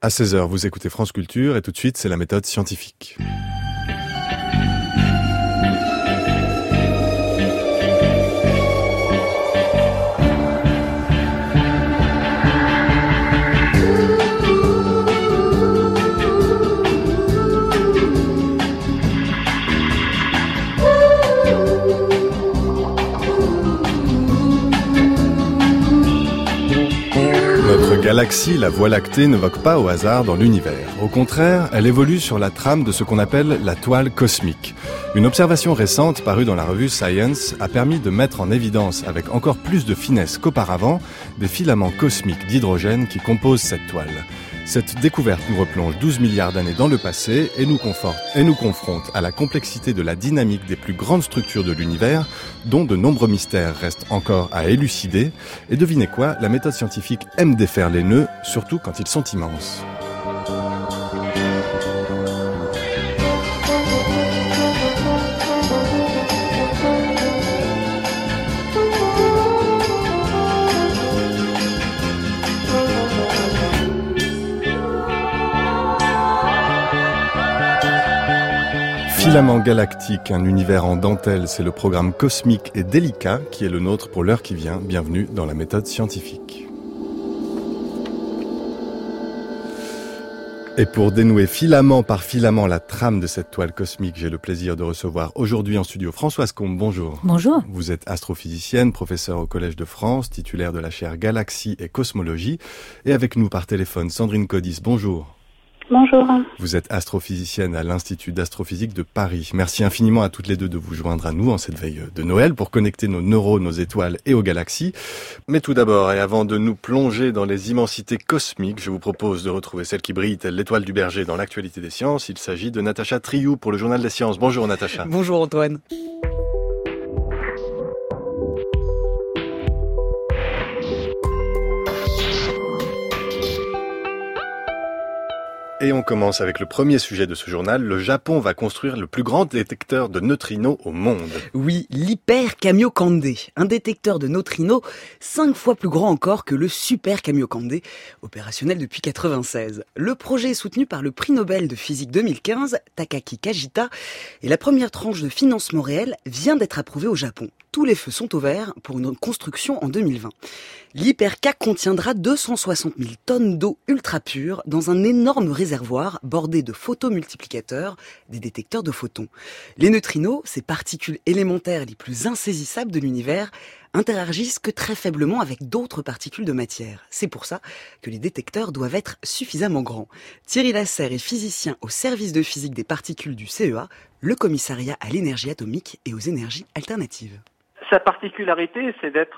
À 16h, vous écoutez France Culture et tout de suite, c'est la méthode scientifique. Notre galaxie, la Voie lactée, ne vogue pas au hasard dans l'univers. Au contraire, elle évolue sur la trame de ce qu'on appelle la toile cosmique. Une observation récente parue dans la revue Science a permis de mettre en évidence, avec encore plus de finesse qu'auparavant, des filaments cosmiques d'hydrogène qui composent cette toile. Cette découverte nous replonge 12 milliards d'années dans le passé et nous confronte à la complexité de la dynamique des plus grandes structures de l'univers, dont de nombreux mystères restent encore à élucider. Et devinez quoi, la méthode scientifique aime défaire les nœuds, surtout quand ils sont immenses. Filament galactique, un univers en dentelle, c'est le programme cosmique et délicat qui est le nôtre pour l'heure qui vient. Bienvenue dans la méthode scientifique. Et pour dénouer filament par filament la trame de cette toile cosmique, j'ai le plaisir de recevoir aujourd'hui en studio Françoise Combe. Bonjour. Bonjour. Vous êtes astrophysicienne, professeure au Collège de France, titulaire de la chaire Galaxie et Cosmologie. Et avec nous par téléphone, Sandrine Codis. Bonjour. Bonjour. Vous êtes astrophysicienne à l'Institut d'astrophysique de Paris. Merci infiniment à toutes les deux de vous joindre à nous en cette veille de Noël pour connecter nos neurones aux étoiles et aux galaxies. Mais tout d'abord, et avant de nous plonger dans les immensités cosmiques, je vous propose de retrouver celle qui brille telle l'étoile du berger dans l'actualité des sciences. Il s'agit de Natacha Triou pour le Journal des Sciences. Bonjour Natacha. Bonjour Antoine. Et on commence avec le premier sujet de ce journal. Le Japon va construire le plus grand détecteur de neutrinos au monde. Oui, l'Hyper Kamiokande, un détecteur de neutrinos 5 fois plus grand encore que le Super Kamiokande, opérationnel depuis 1996. Le projet est soutenu par le prix Nobel de physique 2015, Takaaki Kajita, et la première tranche de financement réel vient d'être approuvée au Japon. Tous les feux sont au vert pour une construction en 2020. L'Hyperca contiendra 260 000 tonnes d'eau ultra pure dans un énorme réservoir bordé de photomultiplicateurs, des détecteurs de photons. Les neutrinos, ces particules élémentaires les plus insaisissables de l'univers, interagissent que très faiblement avec d'autres particules de matière. C'est pour ça que les détecteurs doivent être suffisamment grands. Thierry Lasserre est physicien au service de physique des particules du CEA, le commissariat à l'énergie atomique et aux énergies alternatives. Sa particularité, c'est d'être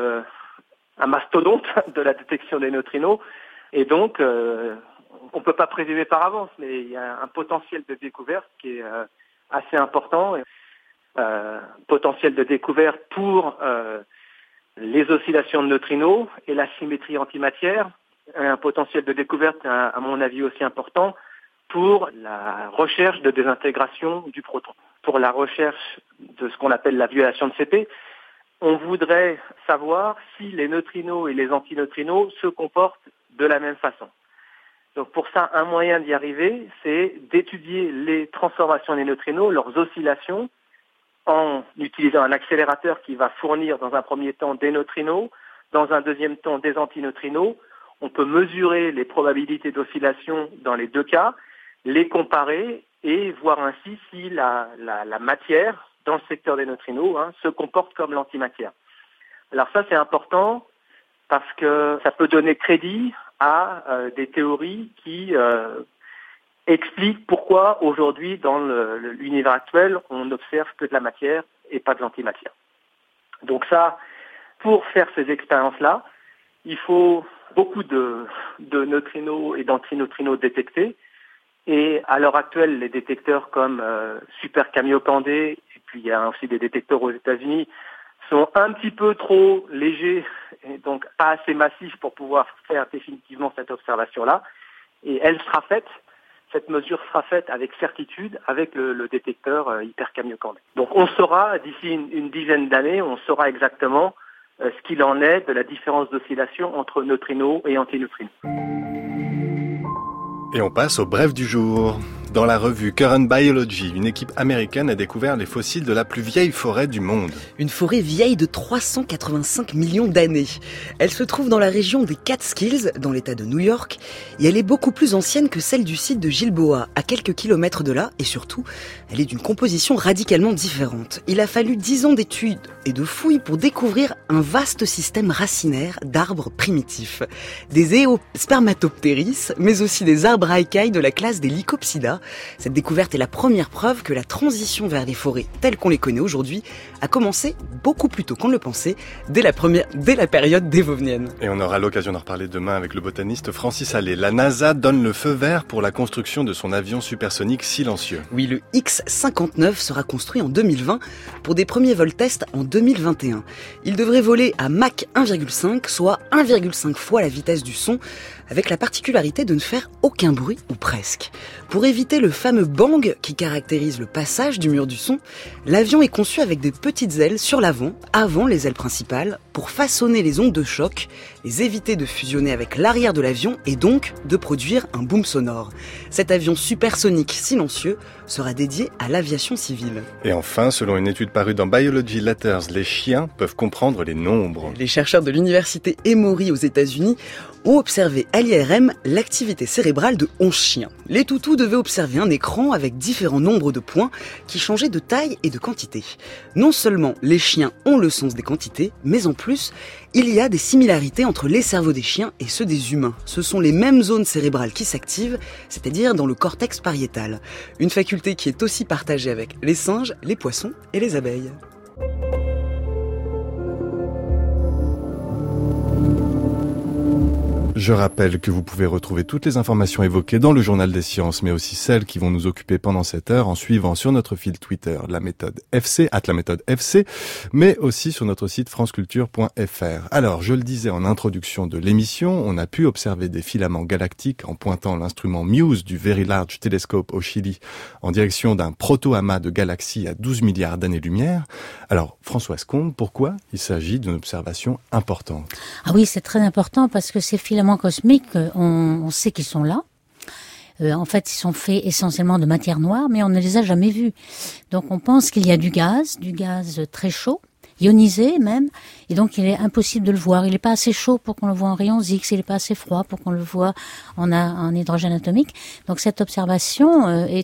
un mastodonte de la détection des neutrinos. Et donc, on ne peut pas présumer par avance, mais il y a un potentiel de découverte qui est assez important. Potentiel de découverte pour les oscillations de neutrinos et la symétrie antimatière. Un potentiel de découverte, à mon avis, aussi important pour la recherche de désintégration du proton. Pour la recherche de ce qu'on appelle la violation de CP, on voudrait savoir si les neutrinos et les antineutrinos se comportent de la même façon. Donc pour ça, un moyen d'y arriver, c'est d'étudier les transformations des neutrinos, leurs oscillations, en utilisant un accélérateur qui va fournir dans un premier temps des neutrinos, dans un deuxième temps des antineutrinos. On peut mesurer les probabilités d'oscillation dans les deux cas, les comparer et voir ainsi si la matière dans le secteur des neutrinos se comporte comme l'antimatière. Alors ça c'est important parce que ça peut donner crédit à des théories qui expliquent pourquoi aujourd'hui dans l'univers actuel on n'observe que de la matière et pas de l'antimatière. Donc ça, pour faire ces expériences-là, il faut beaucoup de neutrinos et d'antineutrinos détectés. Et à l'heure actuelle, les détecteurs comme Super Kamiokande, et puis il y a aussi des détecteurs aux États-Unis, sont un petit peu trop légers et donc pas assez massifs pour pouvoir faire définitivement cette observation-là. Et cette mesure sera faite avec certitude avec le détecteur Hyper Kamiokande. Donc on saura, d'ici une dizaine d'années, on saura exactement ce qu'il en est de la différence d'oscillation entre neutrinos et antineutrinos. Et on passe au bref du jour. Dans la revue Current Biology, une équipe américaine a découvert les fossiles de la plus vieille forêt du monde. Une forêt vieille de 385 millions d'années. Elle se trouve dans la région des Catskills, dans l'état de New York, et elle est beaucoup plus ancienne que celle du site de Gilboa, à quelques kilomètres de là, et surtout, elle est d'une composition radicalement différente. Il a fallu 10 ans d'études et de fouilles pour découvrir un vaste système racinaire d'arbres primitifs. Des Eospermatopteris, mais aussi des arbres à écailles de la classe des Lycopsida. Cette découverte est la première preuve que la transition vers les forêts telles qu'on les connaît aujourd'hui a commencé beaucoup plus tôt qu'on ne le pensait, dès la période dévonienne. Et on aura l'occasion d'en reparler demain avec le botaniste Francis Allais. La NASA donne le feu vert pour la construction de son avion supersonique silencieux. Oui, le X-59 sera construit en 2020 pour des premiers vols tests en 2021. Il devrait voler à Mach 1,5, soit 1,5 fois la vitesse du son, avec la particularité de ne faire aucun bruit ou presque. Pour éviter le fameux bang qui caractérise le passage du mur du son, l'avion est conçu avec des petites ailes sur l'avant, avant les ailes principales, pour façonner les ondes de choc, les éviter de fusionner avec l'arrière de l'avion et donc de produire un boom sonore. Cet avion supersonique silencieux sera dédié à l'aviation civile. Et enfin, selon une étude parue dans Biology Letters, les chiens peuvent comprendre les nombres. Les chercheurs de l'université Emory aux États-Unis ont observé à l'IRM l'activité cérébrale de 11 chiens. Les toutous devaient observer un écran avec différents nombres de points qui changeaient de taille et de quantité. Non seulement les chiens ont le sens des quantités, mais en plus, il y a des similarités entre les cerveaux des chiens et ceux des humains. Ce sont les mêmes zones cérébrales qui s'activent, c'est-à-dire dans le cortex pariétal. Une faculté qui est aussi partagée avec les singes, les poissons et les abeilles. Je rappelle que vous pouvez retrouver toutes les informations évoquées dans le Journal des Sciences, mais aussi celles qui vont nous occuper pendant cette heure en suivant sur notre fil Twitter la méthode FC, @laméthode_FC, mais aussi sur notre site franceculture.fr. Alors, je le disais en introduction de l'émission, on a pu observer des filaments galactiques en pointant l'instrument MUSE du Very Large Telescope au Chili en direction d'un proto-amas de galaxies à 12 milliards d'années-lumière. Alors, Françoise Combe, pourquoi il s'agit d'une observation importante ? Ah oui, c'est très important parce que ces filaments cosmiques, on sait qu'ils sont là. En fait, ils sont faits essentiellement de matière noire, mais on ne les a jamais vus. Donc on pense qu'il y a du gaz très chaud, ionisé même, et donc il est impossible de le voir. Il n'est pas assez chaud pour qu'on le voit en rayons X, il n'est pas assez froid pour qu'on le voit en hydrogène atomique. Donc cette observation est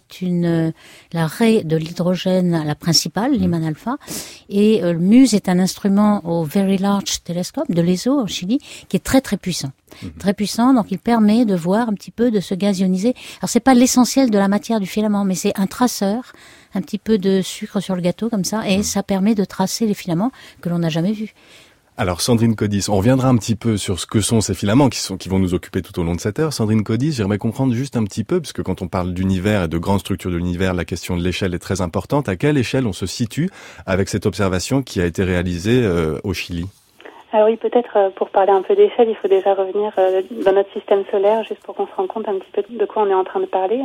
la raie de l'hydrogène, la principale, Lyman alpha, et le MUSE est un instrument au Very Large Telescope de l'ESO au Chili qui est très très puissant. Très puissant, donc il permet de voir un petit peu de ce gaz ionisé. Alors c'est pas l'essentiel de la matière du filament, mais c'est un traceur, un petit peu de sucre sur le gâteau comme ça, et ça permet de tracer les filaments que l'on n'a jamais vus. Alors Sandrine Codis, on reviendra un petit peu sur ce que sont ces filaments qui vont nous occuper tout au long de cette heure. Sandrine Codis, j'aimerais comprendre juste un petit peu, parce que quand on parle d'univers et de grandes structures de l'univers, la question de l'échelle est très importante. À quelle échelle on se situe avec cette observation qui a été réalisée au Chili ? Alors oui, peut-être pour parler un peu d'échelle, il faut déjà revenir dans notre système solaire, juste pour qu'on se rende compte un petit peu de quoi on est en train de parler.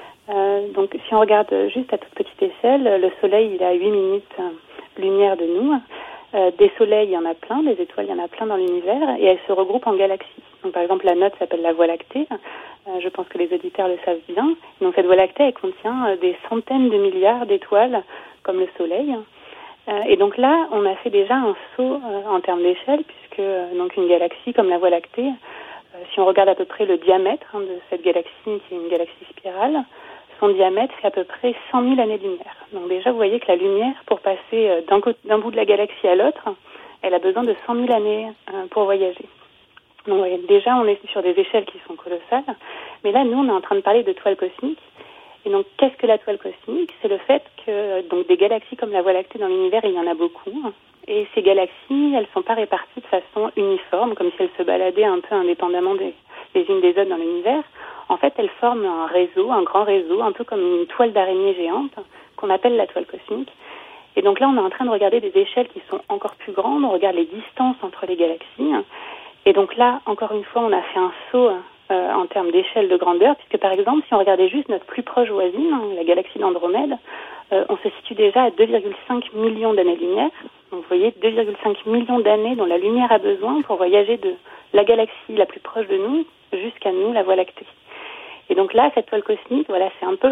Donc si on regarde juste à toute petite échelle, le Soleil il est à 8 minutes lumière de nous. Des soleils, il y en a plein, des étoiles, il y en a plein dans l'univers, et elles se regroupent en galaxies. Donc par exemple, la nôtre s'appelle la Voie lactée, je pense que les auditeurs le savent bien. Donc cette Voie lactée, elle contient des centaines de milliards d'étoiles, comme le Soleil. Et donc là, on a fait déjà un saut en termes d'échelle, puisque donc une galaxie comme la Voie lactée, si on regarde à peu près le diamètre de cette galaxie, qui est une galaxie spirale, son diamètre fait à peu près 100 000 années-lumière. Donc déjà, vous voyez que la lumière, pour passer d'un bout de la galaxie à l'autre, elle a besoin de 100 000 années pour voyager. Donc déjà, on est sur des échelles qui sont colossales. Mais là, nous, on est en train de parler de toiles cosmiques. Et donc, qu'est-ce que la toile cosmique ? C'est le fait que donc des galaxies comme la Voie lactée dans l'univers, il y en a beaucoup. Et ces galaxies, elles ne sont pas réparties de façon uniforme, comme si elles se baladaient un peu indépendamment les unes des autres dans l'univers. En fait, elles forment un réseau, un grand réseau, un peu comme une toile d'araignée géante, qu'on appelle la toile cosmique. Et donc là, on est en train de regarder des échelles qui sont encore plus grandes. On regarde les distances entre les galaxies. Et donc là, encore une fois, on a fait un saut en termes d'échelle de grandeur, puisque par exemple, si on regardait juste notre plus proche voisine, la galaxie d'Andromède, on se situe déjà à 2,5 millions d'années-lumière. Donc vous voyez, 2,5 millions d'années dont la lumière a besoin pour voyager de la galaxie la plus proche de nous jusqu'à nous, la Voie lactée. Et donc là, cette toile cosmique, voilà, c'est un peu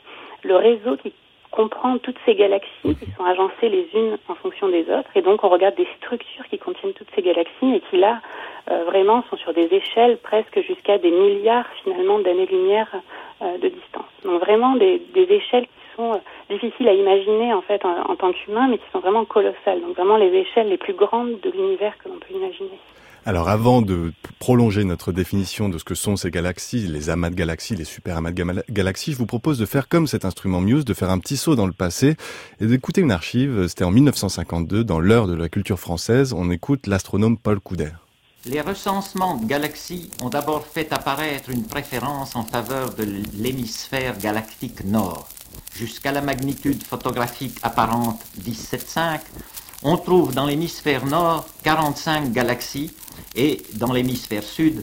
le réseau qui comprend toutes ces galaxies qui sont agencées les unes en fonction des autres. Et donc, on regarde des structures qui contiennent toutes ces galaxies et qui, là, vraiment sont sur des échelles presque jusqu'à des milliards, finalement, d'années-lumière de distance. Donc, vraiment des échelles qui sont difficiles à imaginer, en fait, en tant qu'humain, mais qui sont vraiment colossales. Donc, vraiment les échelles les plus grandes de l'univers que l'on peut imaginer. Alors avant de prolonger notre définition de ce que sont ces galaxies, les amas de galaxies, les super amas de galaxies, je vous propose de faire comme cet instrument Muse, de faire un petit saut dans le passé et d'écouter une archive. C'était en 1952, dans l'heure de la culture française. On écoute l'astronome Paul Couder. Les recensements de galaxies ont d'abord fait apparaître une préférence en faveur de l'hémisphère galactique nord. Jusqu'à la magnitude photographique apparente 17,5, on trouve dans l'hémisphère nord 45 galaxies et dans l'hémisphère sud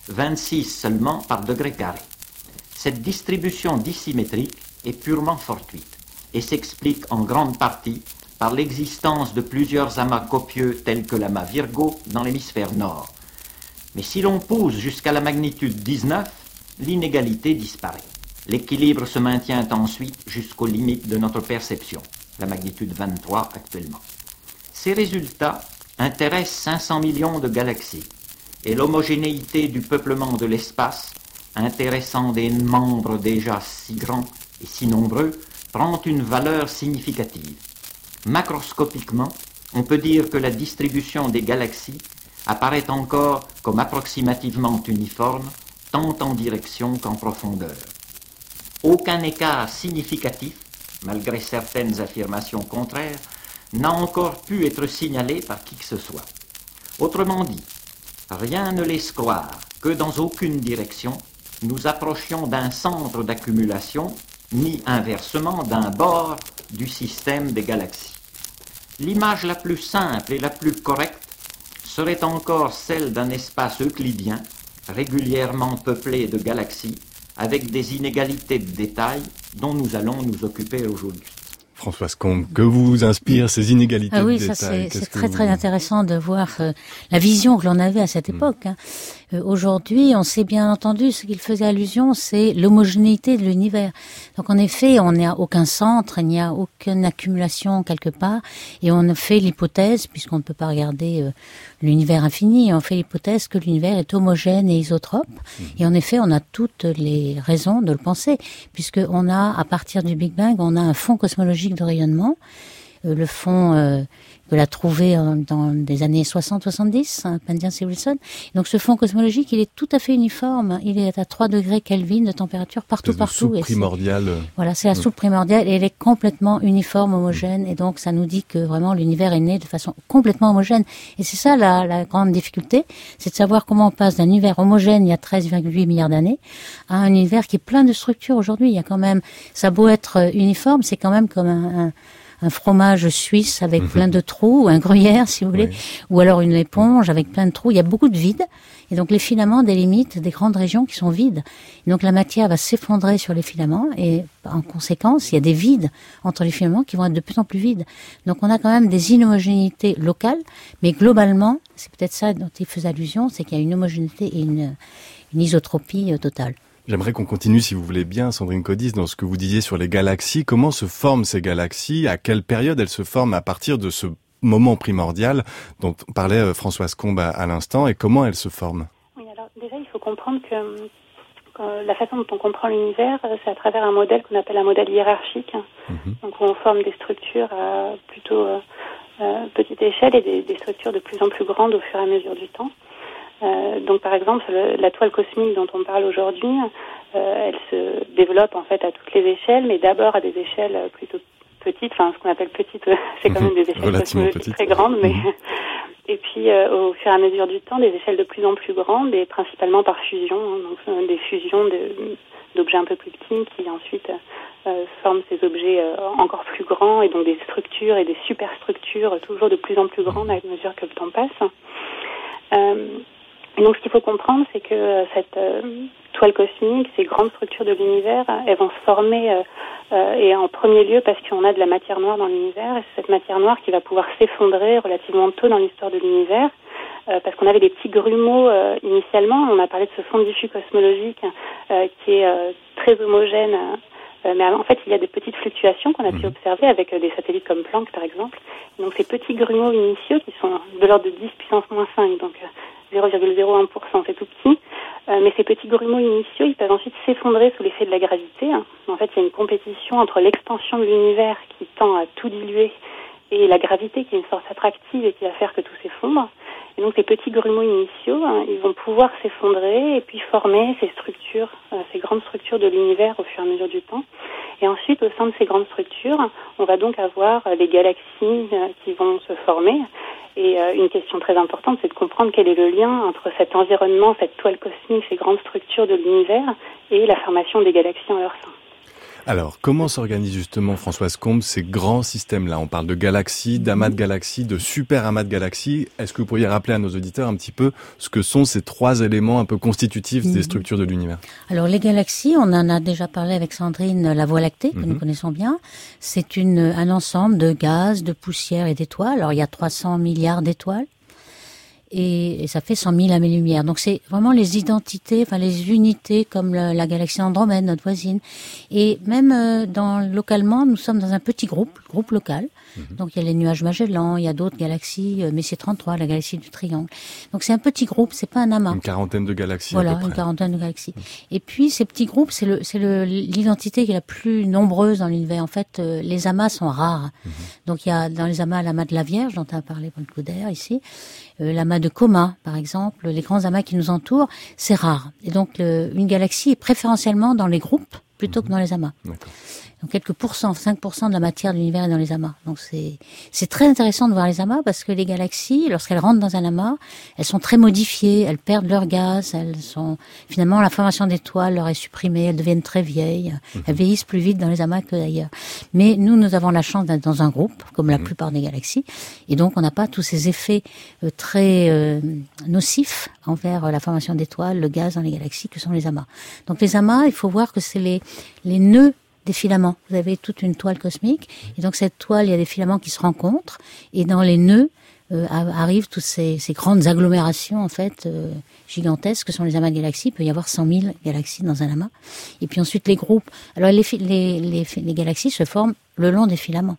26 seulement par degré carré. Cette distribution dissymétrique est purement fortuite et s'explique en grande partie par l'existence de plusieurs amas copieux tels que l'amas Virgo dans l'hémisphère nord. Mais si l'on pousse jusqu'à la magnitude 19, l'inégalité disparaît. L'équilibre se maintient ensuite jusqu'aux limites de notre perception, la magnitude 23 actuellement. Ces résultats intéressent 500 millions de galaxies et l'homogénéité du peuplement de l'espace, intéressant des membres déjà si grands et si nombreux, prend une valeur significative. Macroscopiquement, on peut dire que la distribution des galaxies apparaît encore comme approximativement uniforme, tant en direction qu'en profondeur. Aucun écart significatif, malgré certaines affirmations contraires, n'a encore pu être signalé par qui que ce soit. Autrement dit, rien ne laisse croire que dans aucune direction, nous approchions d'un centre d'accumulation, ni inversement d'un bord du système des galaxies. L'image la plus simple et la plus correcte serait encore celle d'un espace euclidien, régulièrement peuplé de galaxies, avec des inégalités de détail dont nous allons nous occuper aujourd'hui. Françoise Combe, que vous inspirent ces inégalités de détail? Oui, ça c'est très très intéressant de voir la vision que l'on avait à cette époque. Aujourd'hui, on sait bien entendu ce qu'il faisait allusion, c'est l'homogénéité de l'univers. Donc en effet, on n'a aucun centre, il n'y a aucune accumulation quelque part, et on fait l'hypothèse, puisqu'on ne peut pas regarder l'univers infini, on fait l'hypothèse que l'univers est homogène et isotrope. Et en effet, on a toutes les raisons de le penser, puisqu'on a, à partir du Big Bang, on a un fond cosmologique de rayonnement, le fond que l'a trouvé dans les années 60-70, Penzias et Wilson. Donc ce fond cosmologique, il est tout à fait uniforme. Il est à 3 degrés Kelvin de température partout. Soupe primordiale. Voilà, c'est la soupe primordiale et elle est complètement uniforme, homogène. Et donc ça nous dit que vraiment l'univers est né de façon complètement homogène. Et c'est ça la grande difficulté, c'est de savoir comment on passe d'un univers homogène il y a 13,8 milliards d'années à un univers qui est plein de structures aujourd'hui. Il y a quand même, ça a beau être uniforme, c'est quand même comme un fromage suisse avec plein de trous, ou un gruyère si vous voulez, ou alors une éponge avec plein de trous. Il y a beaucoup de vide, et donc les filaments délimitent des grandes régions qui sont vides. Et donc la matière va s'effondrer sur les filaments, et en conséquence, il y a des vides entre les filaments qui vont être de plus en plus vides. Donc on a quand même des inhomogénéités locales, mais globalement, c'est peut-être ça dont il faisait allusion, c'est qu'il y a une homogénéité et une isotropie totale. J'aimerais qu'on continue, si vous voulez bien, Sandrine Codis, dans ce que vous disiez sur les galaxies. Comment se forment ces galaxies? À quelle période elles se forment à partir de ce moment primordial dont parlait Françoise Combe à l'instant, et comment elles se forment? Oui, alors déjà, il faut comprendre que la façon dont on comprend l'univers, c'est à travers un modèle qu'on appelle un modèle hiérarchique. Donc on forme des structures à plutôt petite échelle et des structures de plus en plus grandes au fur et à mesure du temps. Donc par exemple, la toile cosmique dont on parle aujourd'hui, elle se développe en fait à toutes les échelles, mais d'abord à des échelles plutôt petites, enfin ce qu'on appelle petites, c'est quand même des échelles cosmologiques très grandes, mais et puis au fur et à mesure du temps, des échelles de plus en plus grandes, et principalement par fusion, donc des fusions d'objets un peu plus petits qui ensuite forment ces objets encore plus grands, et donc des structures et des superstructures toujours de plus en plus grandes à mesure que le temps passe. Et donc ce qu'il faut comprendre, c'est que cette toile cosmique, ces grandes structures de l'univers, elles vont se former et en premier lieu parce qu'on a de la matière noire dans l'univers, et c'est cette matière noire qui va pouvoir s'effondrer relativement tôt dans l'histoire de l'univers, parce qu'on avait des petits grumeaux initialement. On a parlé de ce fond diffus cosmologique qui est très homogène. Mais en fait, il y a des petites fluctuations qu'on a pu observer avec des satellites comme Planck, par exemple. Et donc, ces petits grumeaux initiaux qui sont de l'ordre de 10 puissance moins 5, donc 0,01%, c'est tout petit. Mais ces petits grumeaux initiaux, ils peuvent ensuite s'effondrer sous l'effet de la gravité. En fait, il y a une compétition entre l'expansion de l'univers qui tend à tout diluer et la gravité qui est une force attractive et qui va faire que tout s'effondre. Et donc, ces petits grumeaux initiaux, ils vont pouvoir s'effondrer et puis former ces structures, ces grandes structures de l'univers au fur et à mesure du temps. Et ensuite, au sein de ces grandes structures, on va donc avoir les galaxies qui vont se former. Et une question très importante, c'est de comprendre quel est le lien entre cet environnement, cette toile cosmique, ces grandes structures de l'univers et la formation des galaxies en leur sein. Alors, comment s'organisent justement, Françoise Combe, ces grands systèmes-là? On parle de galaxies, d'amas de galaxies, de super amas de galaxies. Est-ce que vous pourriez rappeler à nos auditeurs un petit peu ce que sont ces trois éléments un peu constitutifs des structures de l'univers? Alors, les galaxies, on en a déjà parlé avec Sandrine, la Voie lactée, que nous connaissons bien. C'est un ensemble de gaz, de poussière et d'étoiles. Alors, il y a 300 milliards d'étoiles. Et ça fait 100 000 années-lumière. Donc c'est vraiment les identités, enfin les unités comme la galaxie Andromède, notre voisine. Et même localement, nous sommes dans un petit groupe local. Donc il y a les nuages Magellan, il y a d'autres galaxies, Messier 33, la galaxie du Triangle. Donc c'est un petit groupe, c'est pas un amas. Une quarantaine de galaxies. Voilà, à peu près. une quarantaine de galaxies. Et puis ces petits groupes, c'est l'identité qui est la plus nombreuse dans l'univers. En fait, les amas sont rares. Donc il y a dans les amas l'amas de la Vierge dont on a parlé Paul Couder ici. L'amas de Coma, par exemple, les grands amas qui nous entourent, c'est rare. Et donc, une galaxie est préférentiellement dans les groupes plutôt que dans les amas. D'accord. Donc, quelques pourcents, 5% de la matière de l'univers est dans les amas. Donc, c'est très intéressant de voir les amas parce que les galaxies, lorsqu'elles rentrent dans un amas, elles sont très modifiées, elles perdent leur gaz, finalement, la formation d'étoiles leur est supprimée, elles deviennent très vieilles, elles vieillissent plus vite dans les amas que d'ailleurs. Mais nous avons la chance d'être dans un groupe, comme la plupart des galaxies, et donc on n'a pas tous ces effets très nocifs envers la formation d'étoiles, le gaz dans les galaxies que sont les amas. Donc les amas, il faut voir que c'est les nœuds des filaments. Vous avez toute une toile cosmique, et donc cette toile, il y a des filaments qui se rencontrent, et dans les nœuds arrivent toutes ces grandes agglomérations en fait gigantesques que sont les amas de galaxies. Il peut y avoir 100 000 galaxies dans un amas. Et puis ensuite les groupes. Alors les galaxies se forment le long des filaments.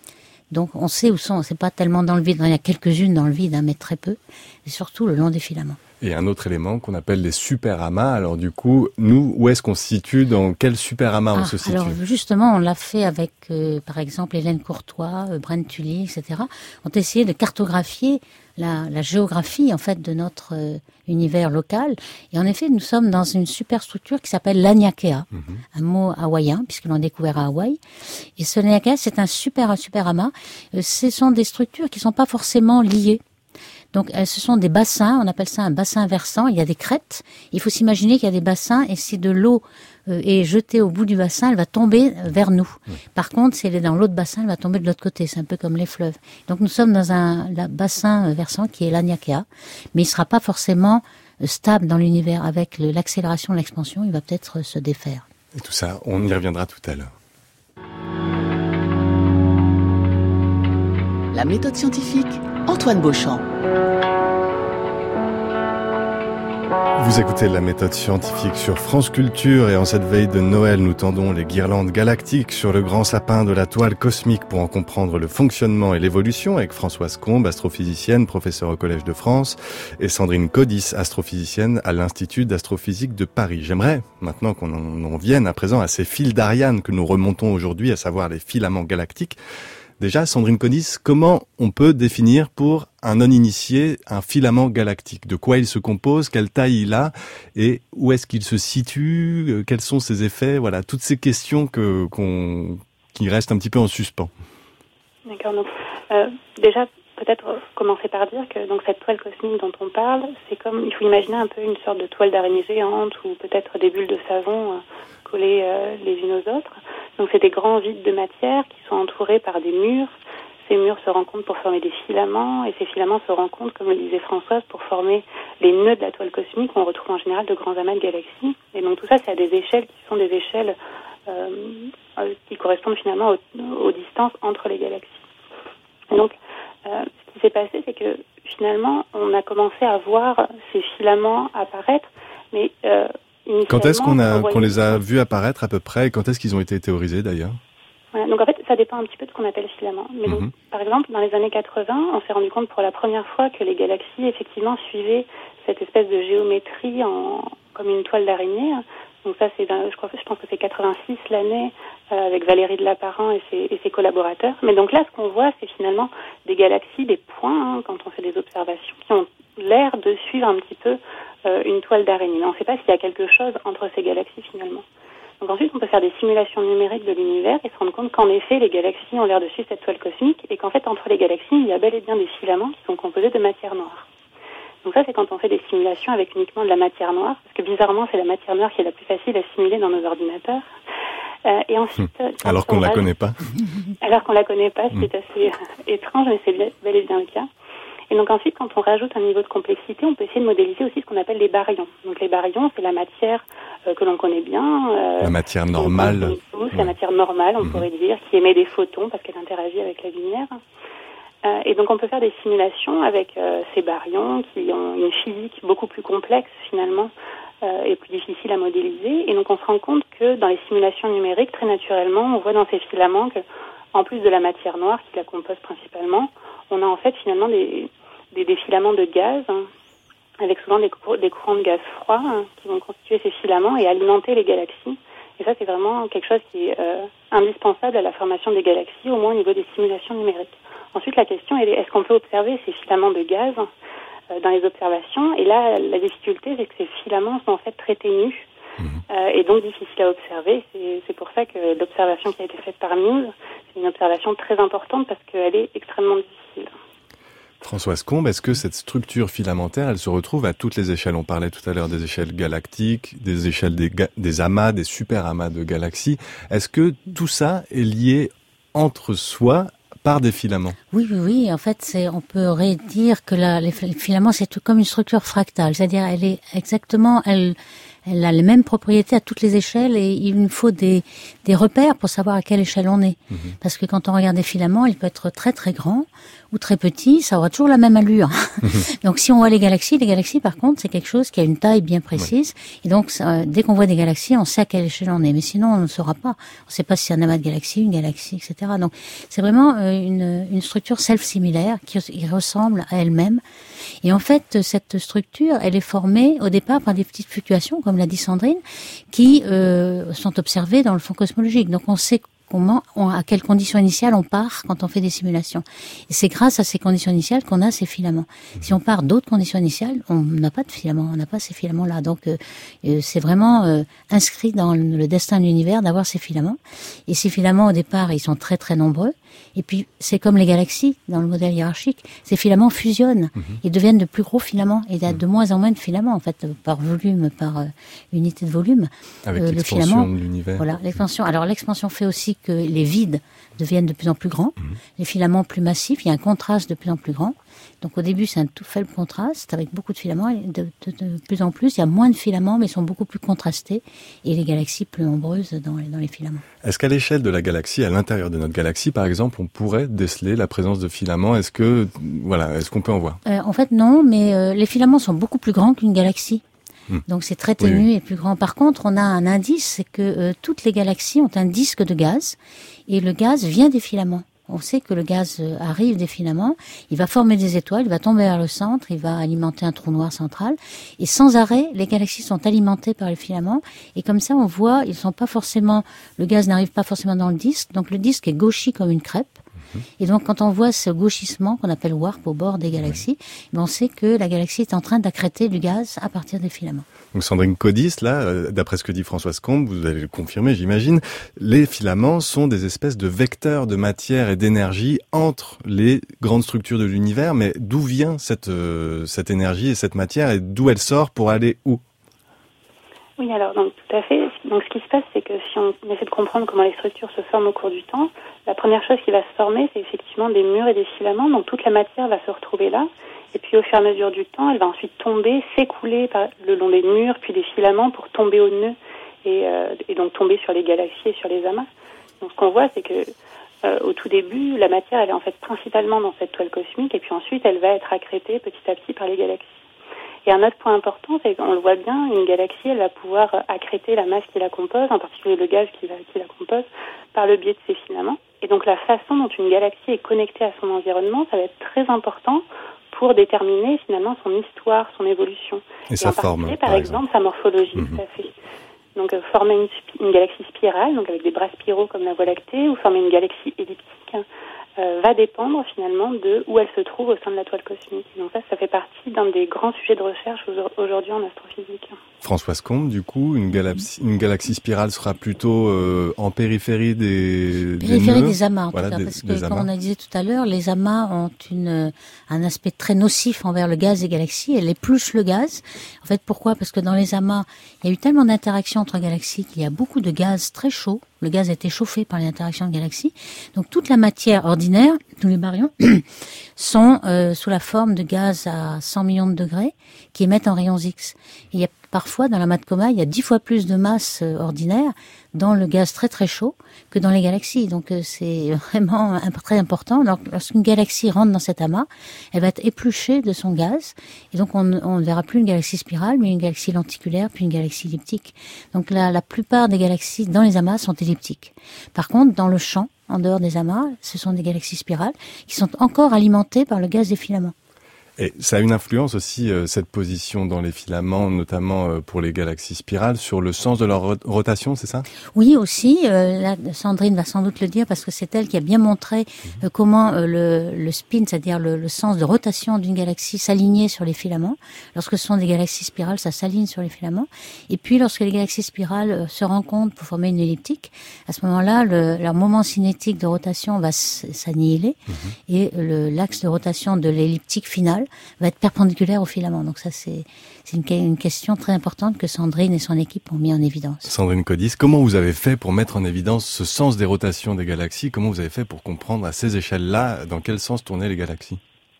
Donc on sait où sont. C'est pas tellement dans le vide. Il y a quelques-unes dans le vide, mais très peu. Et surtout le long des filaments. Et un autre élément qu'on appelle les super amas. Alors du coup, nous, où est-ce qu'on se situe? Dans quel super amas on se situe? Alors justement, on l'a fait avec, par exemple, Hélène Courtois, Brent Tully, etc. On a essayé de cartographier la géographie en fait de notre univers local. Et en effet, nous sommes dans une superstructure qui s'appelle l'Aniakea, un mot hawaïen puisque l'on a découvert à Hawaï. Et ce l'Aniakea, c'est un super amas. Ce sont des structures qui sont pas forcément liées. Donc, ce sont des bassins, on appelle ça un bassin versant, il y a des crêtes. Il faut s'imaginer qu'il y a des bassins et si de l'eau est jetée au bout du bassin, elle va tomber vers nous. Par contre, si elle est dans l'autre bassin, elle va tomber de l'autre côté, c'est un peu comme les fleuves. Donc, nous sommes dans un bassin versant qui est l'Aniakea, mais il ne sera pas forcément stable dans l'univers. Avec l'accélération de l'expansion, il va peut-être se défaire. Et tout ça, on y reviendra tout à l'heure. La méthode scientifique, Antoine Beauchamp. Vous écoutez la méthode scientifique sur France Culture et en cette veille de Noël, nous tendons les guirlandes galactiques sur le grand sapin de la toile cosmique pour en comprendre le fonctionnement et l'évolution avec Françoise Combe, astrophysicienne, professeure au Collège de France, et Sandrine Codis, astrophysicienne à l'Institut d'astrophysique de Paris. J'aimerais maintenant qu'on en vienne à présent à ces fils d'Ariane que nous remontons aujourd'hui, à savoir les filaments galactiques. Déjà, Sandrine Codis, comment on peut définir pour un non-initié un filament galactique? De quoi il se compose? Quelle taille il a? Et où est-ce qu'il se situe? Quels sont ses effets? Voilà, toutes ces questions qui restent un petit peu en suspens. D'accord. Donc, déjà, peut-être commencer par dire que donc cette toile cosmique dont on parle, c'est comme, il faut imaginer un peu une sorte de toile d'araignée géante ou peut-être des bulles de savon collées les unes aux autres. Donc c'est des grands vides de matière qui sont entourés par des murs. Ces murs se rencontrent pour former des filaments et ces filaments se rencontrent, comme le disait Françoise, pour former les nœuds de la toile cosmique où on retrouve en général de grands amas de galaxies. Et donc tout ça, c'est à des échelles qui sont des échelles qui correspondent finalement aux distances entre les galaxies. Et donc ce qui s'est passé, c'est que finalement, on a commencé à voir ces filaments apparaître, mais quand est-ce qu'on les a vus apparaître à peu près, et quand est-ce qu'ils ont été théorisés d'ailleurs? Voilà, donc en fait, ça dépend un petit peu de ce qu'on appelle filament. Mais donc, par exemple, dans les années 80, on s'est rendu compte pour la première fois que les galaxies, effectivement, suivaient cette espèce de géométrie comme une toile d'araignée. Donc ça, je pense que c'est 86 l'année, avec Valérie de Lapparent et ses collaborateurs. Mais donc là, ce qu'on voit, c'est finalement des galaxies, des points, quand on fait des observations, qui ont l'air de suivre un petit peu une toile d'araignée. Mais on ne sait pas s'il y a quelque chose entre ces galaxies, finalement. Donc ensuite, on peut faire des simulations numériques de l'univers et se rendre compte qu'en effet, les galaxies ont l'air de suivre cette toile cosmique et qu'en fait, entre les galaxies, il y a bel et bien des filaments qui sont composés de matière noire. Donc ça, c'est quand on fait des simulations avec uniquement de la matière noire, parce que bizarrement, c'est la matière noire qui est la plus facile à simuler dans nos ordinateurs. Et ensuite, alors qu'on la connaît pas. Alors qu'on la connaît pas, c'est assez étrange, mais c'est bel et bien le cas. Et donc ensuite, quand on rajoute un niveau de complexité, on peut essayer de modéliser aussi ce qu'on appelle les baryons. Donc les baryons, c'est la matière que l'on connaît bien. La matière normale. La matière normale, on pourrait dire, qui émet des photons parce qu'elle interagit avec la lumière. Et donc on peut faire des simulations avec ces baryons qui ont une physique beaucoup plus complexe finalement et plus difficile à modéliser. Et donc on se rend compte que dans les simulations numériques, très naturellement, on voit dans ces filaments que, en plus de la matière noire qui la compose principalement, on a en fait finalement des filaments de gaz, avec souvent des courants de gaz froids qui vont constituer ces filaments et alimenter les galaxies. Et ça, c'est vraiment quelque chose qui est indispensable à la formation des galaxies, au moins au niveau des simulations numériques. Ensuite, la question est, est-ce qu'on peut observer ces filaments de gaz dans les observations? Et là, la difficulté, c'est que ces filaments sont en fait très ténus et donc difficiles à observer. C'est pour ça que l'observation qui a été faite par Muse, c'est une observation très importante parce qu'elle est extrêmement difficile. Françoise Combe, est-ce que cette structure filamentaire, elle se retrouve à toutes les échelles? On parlait tout à l'heure des échelles galactiques, des échelles des amas, des super amas de galaxies. Est-ce que tout ça est lié entre soi par des filaments? Oui. En fait, on pourrait dire que les filaments, c'est comme une structure fractale. C'est-à-dire, elle a les mêmes propriétés à toutes les échelles et il nous faut des repères pour savoir à quelle échelle on est. Parce que quand on regarde des filaments, il peut être très très grand ou très petit, ça aura toujours la même allure. Donc si on voit les galaxies par contre, c'est quelque chose qui a une taille bien précise. Et donc dès qu'on voit des galaxies, on sait à quelle échelle on est. Mais sinon, on ne saura pas. On ne sait pas si c'est un amas de galaxies, une galaxie, etc. Donc c'est vraiment une structure self-similaire qui ressemble à elle-même. Et en fait, cette structure, elle est formée au départ par des petites fluctuations, comme l'a dit Sandrine, qui sont observées dans le fond cosmologique. Donc on sait à quelles conditions initiales on part quand on fait des simulations. Et c'est grâce à ces conditions initiales qu'on a ces filaments. Si on part d'autres conditions initiales, on n'a pas de filaments, on n'a pas ces filaments-là. Donc c'est vraiment inscrit dans le destin de l'univers d'avoir ces filaments. Et ces filaments, au départ, ils sont très très nombreux. Et puis c'est comme les galaxies dans le modèle hiérarchique, ces filaments fusionnent, ils deviennent de plus gros filaments. Et il y a de moins en moins de filaments en fait par volume, par unité de volume. Avec l'expansion de l'univers. Voilà, l'expansion. Alors l'expansion fait aussi que les vides deviennent de plus en plus grands, les filaments plus massifs, il y a un contraste de plus en plus grand. Donc au début, c'est un tout faible contraste avec beaucoup de filaments. Et de plus en plus, il y a moins de filaments, mais ils sont beaucoup plus contrastés. Et les galaxies plus nombreuses dans les filaments. Est-ce qu'à l'échelle de la galaxie, à l'intérieur de notre galaxie, par exemple, on pourrait déceler la présence de filaments? Est-ce qu'on peut en voir? En fait, non, mais les filaments sont beaucoup plus grands qu'une galaxie. Donc c'est très ténu et plus grand. Par contre, on a un indice, c'est que toutes les galaxies ont un disque de gaz. Et le gaz vient des filaments. On sait que le gaz arrive des filaments, il va former des étoiles, il va tomber vers le centre, il va alimenter un trou noir central. Et sans arrêt, les galaxies sont alimentées par les filaments. Et comme ça, on voit, le gaz n'arrive pas forcément dans le disque. Donc le disque est gauchi comme une crêpe. Et donc, quand on voit ce gauchissement qu'on appelle warp au bord des galaxies, on sait que la galaxie est en train d'accréter du gaz à partir des filaments. Donc, Sandrine Codis, là, d'après ce que dit Françoise Combe, vous allez le confirmer, j'imagine, les filaments sont des espèces de vecteurs de matière et d'énergie entre les grandes structures de l'univers. Mais d'où vient cette énergie et cette matière et d'où elle sort pour aller où? Oui, alors donc tout à fait. Donc ce qui se passe, c'est que si on essaie de comprendre comment les structures se forment au cours du temps, la première chose qui va se former, c'est effectivement des murs et des filaments. Donc toute la matière va se retrouver là. Et puis au fur et à mesure du temps, elle va ensuite tomber, s'écouler le long des murs, puis des filaments pour tomber au nœud et donc tomber sur les galaxies et sur les amas. Donc ce qu'on voit, c'est que au tout début, la matière, elle est en fait principalement dans cette toile cosmique, et puis ensuite, elle va être accrétée petit à petit par les galaxies. Et un autre point important, c'est qu'on le voit bien, une galaxie, elle va pouvoir accréter la masse qui la compose, en particulier le gaz qui la compose, par le biais de ses filaments. Et donc la façon dont une galaxie est connectée à son environnement, ça va être très important pour déterminer finalement son histoire, son évolution. Et sa forme, par exemple, sa morphologie, tout à fait. Donc former une galaxie spirale, donc avec des bras spiraux comme la Voie lactée, ou former une galaxie elliptique, va dépendre finalement de où elle se trouve au sein de la toile cosmique. Donc ça fait partie d'un des grands sujets de recherche aujourd'hui en astrophysique. Françoise Combe, du coup, une galaxie spirale sera plutôt en périphérie des amas, en tout cas, parce que comme on a dit tout à l'heure, les amas ont un aspect très nocif envers le gaz des galaxies. Elle épluche le gaz. En fait, pourquoi ? Parce que dans les amas, il y a eu tellement d'interactions entre galaxies qu'il y a beaucoup de gaz très chaud. Le gaz a été chauffé par les interactions de galaxies. Donc toute la matière ordinaire, tous les baryons, sont sous la forme de gaz à 100 millions de degrés qui émettent en rayons X. Et il y a parfois, dans la masse coma, il y a 10 fois plus de masse ordinaire dans le gaz très très chaud que dans les galaxies. Donc c'est vraiment très important. Alors, lorsqu'une galaxie rentre dans cet amas, elle va être épluchée de son gaz. Et donc on ne verra plus une galaxie spirale, mais une galaxie lenticulaire, puis une galaxie elliptique. Donc la plupart des galaxies dans les amas sont elliptiques. Par contre, dans le champ, en dehors des amas, ce sont des galaxies spirales qui sont encore alimentées par le gaz des filaments. Et ça a une influence aussi, cette position dans les filaments, notamment pour les galaxies spirales, sur le sens de leur rotation, c'est ça ? Oui, aussi. Là, Sandrine va sans doute le dire parce que c'est elle qui a bien montré comment le spin, c'est-à-dire le sens de rotation d'une galaxie, s'alignait sur les filaments. Lorsque ce sont des galaxies spirales, ça s'aligne sur les filaments. Et puis, lorsque les galaxies spirales se rencontrent pour former une elliptique, à ce moment-là, leur moment cinétique de rotation va s'annihiler et l'axe de rotation de l'elliptique finale va être perpendiculaire au filament. Donc ça, c'est une question très importante que Sandrine et son équipe ont mis en évidence. Sandrine Codis, comment vous avez fait pour mettre en évidence ce sens des rotations des galaxies ? Comment vous avez fait pour comprendre à ces échelles-là dans quel sens tournaient les galaxies ?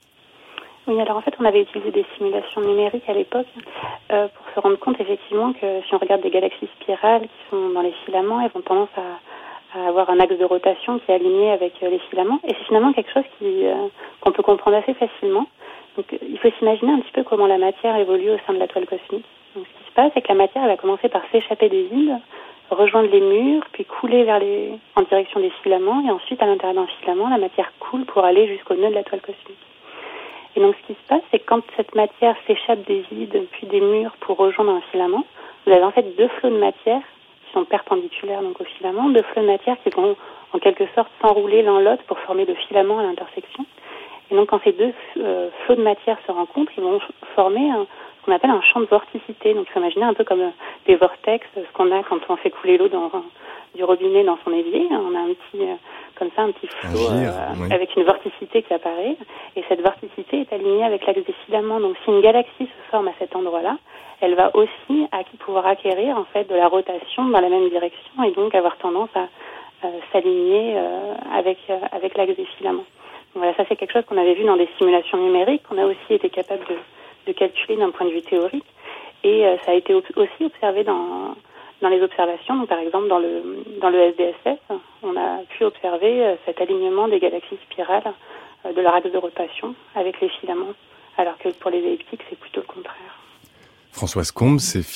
Oui, alors en fait, on avait utilisé des simulations numériques à l'époque pour se rendre compte effectivement que si on regarde des galaxies spirales qui sont dans les filaments, elles ont tendance à avoir un axe de rotation qui est aligné avec les filaments. Et c'est finalement quelque chose qu'on peut comprendre assez facilement. Donc, il faut s'imaginer un petit peu comment la matière évolue au sein de la toile cosmique. Donc, ce qui se passe, c'est que la matière, elle va commencer par s'échapper des vides, rejoindre les murs, puis couler en direction des filaments, et ensuite, à l'intérieur d'un filament, la matière coule pour aller jusqu'au nœud de la toile cosmique. Et donc, ce qui se passe, c'est que quand cette matière s'échappe des vides, puis des murs pour rejoindre un filament, vous avez en fait deux flots de matière qui sont perpendiculaires donc au filament, deux flots de matière qui vont en quelque sorte s'enrouler l'un l'autre pour former le filament à l'intersection. Et donc, quand ces deux flots de matière se rencontrent, ils vont former ce qu'on appelle un champ de vorticité. Donc, il faut imaginer un peu comme des vortex, ce qu'on a quand on fait couler l'eau du robinet dans son évier. On a un petit flot avec une vorticité qui apparaît. Et cette vorticité est alignée avec l'axe des filaments. Donc, si une galaxie se forme à cet endroit-là, elle va aussi pouvoir acquérir en fait de la rotation dans la même direction et donc avoir tendance à s'aligner avec l'axe des filaments. Voilà, ça c'est quelque chose qu'on avait vu dans des simulations numériques, qu'on a aussi été capable de calculer d'un point de vue théorique, et ça a été aussi observé dans les observations. Donc, par exemple, dans le SDSS, on a pu observer cet alignement des galaxies spirales de leur axe de rotation avec les filaments, alors que pour les elliptiques, c'est plutôt le contraire. Françoise Combe,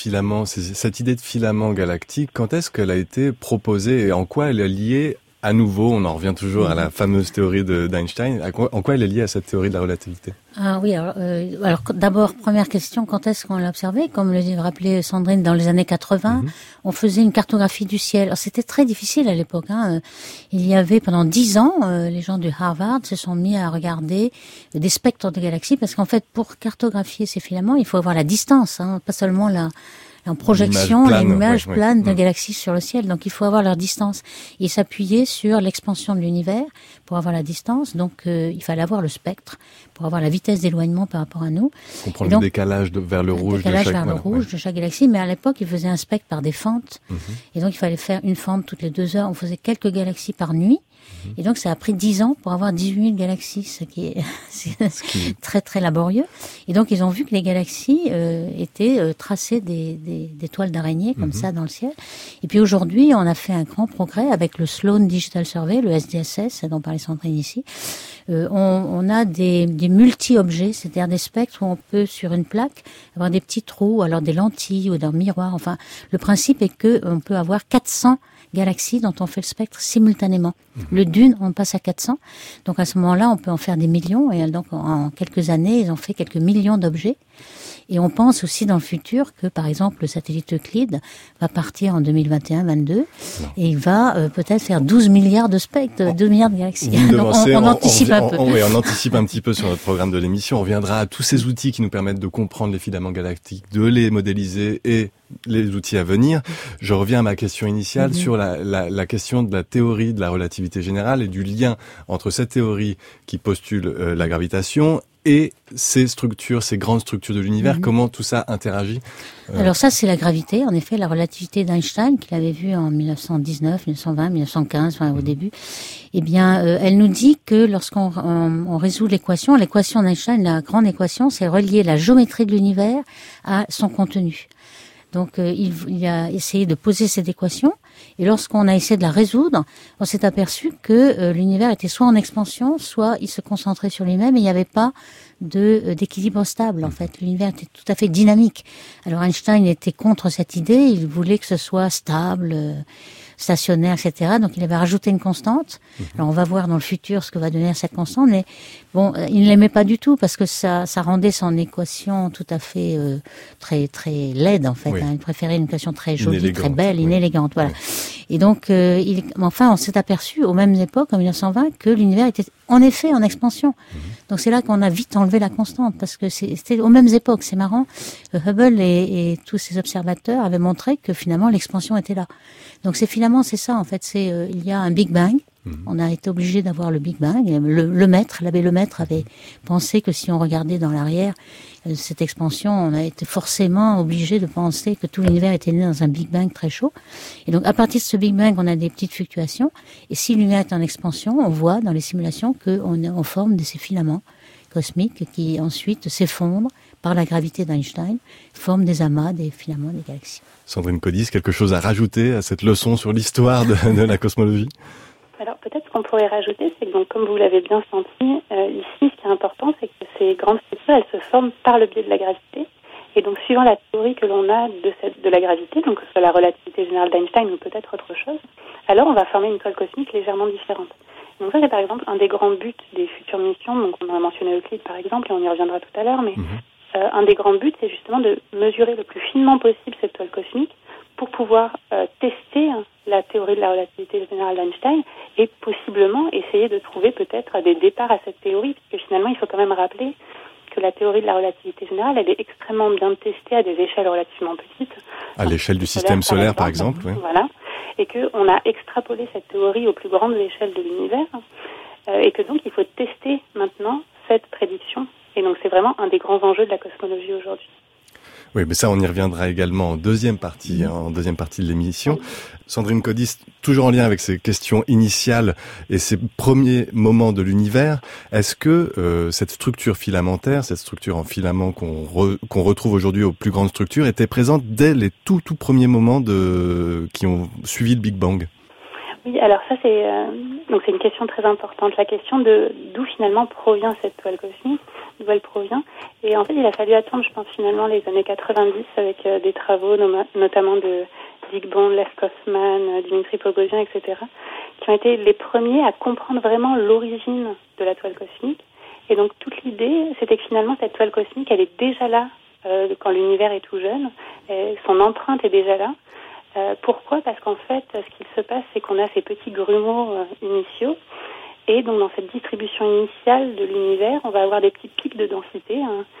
cette idée de filament galactique, quand est-ce qu'elle a été proposée et en quoi elle est liée? À nouveau, on en revient toujours à la fameuse théorie d'Einstein. En quoi elle est liée à cette théorie de la relativité ? Ah oui, alors d'abord, première question, quand est-ce qu'on l'a observé ? Comme le rappelait Sandrine, dans les années 80, on faisait une cartographie du ciel. Alors c'était très difficile à l'époque. Il y avait pendant 10 ans, les gens du Harvard se sont mis à regarder des spectres de galaxies, parce qu'en fait, pour cartographier ces filaments, il faut avoir la distance, pas seulement en projection, l'image plane de galaxies sur le ciel. Donc, il faut avoir leur distance. Et s'appuyer sur l'expansion de l'univers pour avoir la distance. Donc, il fallait avoir le spectre pour avoir la vitesse d'éloignement par rapport à nous. Comprendre le décalage vers le rouge de chaque galaxie. Mais à l'époque, ils faisaient un spectre par des fentes. Et donc, il fallait faire une fente toutes les 2 heures. On faisait quelques galaxies par nuit. Et donc, ça a pris 10 ans pour avoir 18 000 galaxies, ce qui est très, très laborieux. Et donc, ils ont vu que les galaxies étaient tracées des toiles d'araignée, comme ça, dans le ciel. Et puis aujourd'hui, on a fait un grand progrès avec le Sloan Digital Survey, le SDSS, dont parlait Sandrine ici. On a des multi-objets, c'est-à-dire des spectres où on peut, sur une plaque, avoir des petits trous, alors des lentilles ou des miroirs. Enfin, le principe est que on peut avoir 400 galaxies dont on fait le spectre simultanément. Le Dune, on passe à 400. Donc à ce moment-là, on peut en faire des millions. Et donc en quelques années, ils ont fait quelques millions d'objets. Et on pense aussi dans le futur que, par exemple, le satellite Euclide va partir en 2021-22 et il va peut-être faire 12 milliards de spectres, 2 milliards de galaxies. Donc on anticipe un peu. Oui, on anticipe un petit peu sur notre programme de l'émission. On reviendra à tous ces outils qui nous permettent de comprendre les filaments galactiques, de les modéliser et les outils à venir. Je reviens à ma question initiale sur la question de la théorie de la relativité générale et du lien entre cette théorie qui postule la gravitation et ces structures, ces grandes structures de l'univers, comment tout ça interagit Alors ça, c'est la gravité, en effet, la relativité d'Einstein, qu'il avait vue en 1919, 1920, 1915, enfin, au début. Eh bien, elle nous dit que lorsqu'on résout l'équation d'Einstein, la grande équation, c'est relier la géométrie de l'univers à son contenu. Donc, il a essayé de poser cette équation, et lorsqu'on a essayé de la résoudre, on s'est aperçu que l'univers était soit en expansion, soit il se concentrait sur lui-même, et il n'y avait pas d'équilibre stable, en fait. L'univers était tout à fait dynamique. Alors Einstein était contre cette idée, il voulait que ce soit stable, stationnaire, etc. Donc il avait rajouté une constante. Alors on va voir dans le futur ce que va devenir cette constante, mais bon, il ne l'aimait pas du tout parce que ça rendait son équation tout à fait très très laide, en fait. Oui. Il préférait une équation très jolie, Inélégante, très belle, oui. inélégante, voilà. Oui. Et donc, enfin, on s'est aperçu aux mêmes époques, en 1920, que l'univers était en effet en expansion. Donc c'est là qu'on a vite enlevé la constante, parce que c'était aux mêmes époques. C'est marrant. Hubble et tous ces observateurs avaient montré que finalement l'expansion était là. Donc c'est ça en fait. Il y a un Big Bang. On a été obligé d'avoir le Big Bang. L'abbé Lemaître avait pensé que si on regardait dans l'arrière cette expansion, on a été forcément obligé de penser que tout l'univers était né dans un Big Bang très chaud. Et donc à partir de ce Big Bang, on a des petites fluctuations. Et si l'univers est en expansion, on voit dans les simulations qu'on forme ces filaments cosmiques qui ensuite s'effondrent par la gravité d'Einstein, forment des amas, des filaments, des galaxies. Sandrine Codis, quelque chose à rajouter à cette leçon sur l'histoire de la cosmologie ? Alors peut-être ce qu'on pourrait rajouter, c'est que donc, comme vous l'avez bien senti, ici ce qui est important, c'est que ces grandes structures, elles se forment par le biais de la gravité. Et donc suivant la théorie que l'on a de la gravité, donc que ce soit la relativité générale d'Einstein ou peut-être autre chose, alors on va former une toile cosmique légèrement différente. Donc ça c'est par exemple un des grands buts des futures missions, donc on a mentionné Euclide par exemple, et on y reviendra tout à l'heure, mais un des grands buts c'est justement de mesurer le plus finement possible cette toile cosmique pour pouvoir tester la théorie de la relativité générale d'Einstein et possiblement essayer de trouver peut-être des départs à cette théorie, puisque finalement il faut quand même rappeler que la théorie de la relativité générale, elle est extrêmement bien testée à des échelles relativement petites. À l'échelle du système solaire, par exemple. Oui. Voilà. Et qu'on a extrapolé cette théorie aux plus grandes échelles de l'univers. Et que donc, il faut tester maintenant cette prédiction. Et donc, c'est vraiment un des grands enjeux de la cosmologie aujourd'hui. Oui, mais ça, on y reviendra également en deuxième partie de l'émission. Sandrine Codis, toujours en lien avec ces questions initiales et ces premiers moments de l'univers, est-ce que cette structure filamentaire, cette structure en filament qu'on retrouve aujourd'hui aux plus grandes structures, était présente dès les tout premiers moments qui ont suivi le Big Bang ? Oui, alors ça c'est une question très importante, la question de d'où finalement provient cette toile cosmique, d'où elle provient. Et en fait, il a fallu attendre, je pense, finalement les années 90 avec des travaux notamment de Dick Bond, Les Kaufman, Dimitri Pogosyan, etc., qui ont été les premiers à comprendre vraiment l'origine de la toile cosmique. Et donc toute l'idée, c'était que finalement cette toile cosmique, elle est déjà là quand l'univers est tout jeune, et son empreinte est déjà là. Pourquoi ? Parce qu'en fait, ce qu'il se passe, c'est qu'on a ces petits grumeaux initiaux, et donc dans cette distribution initiale de l'univers, on va avoir des petits pics de densité,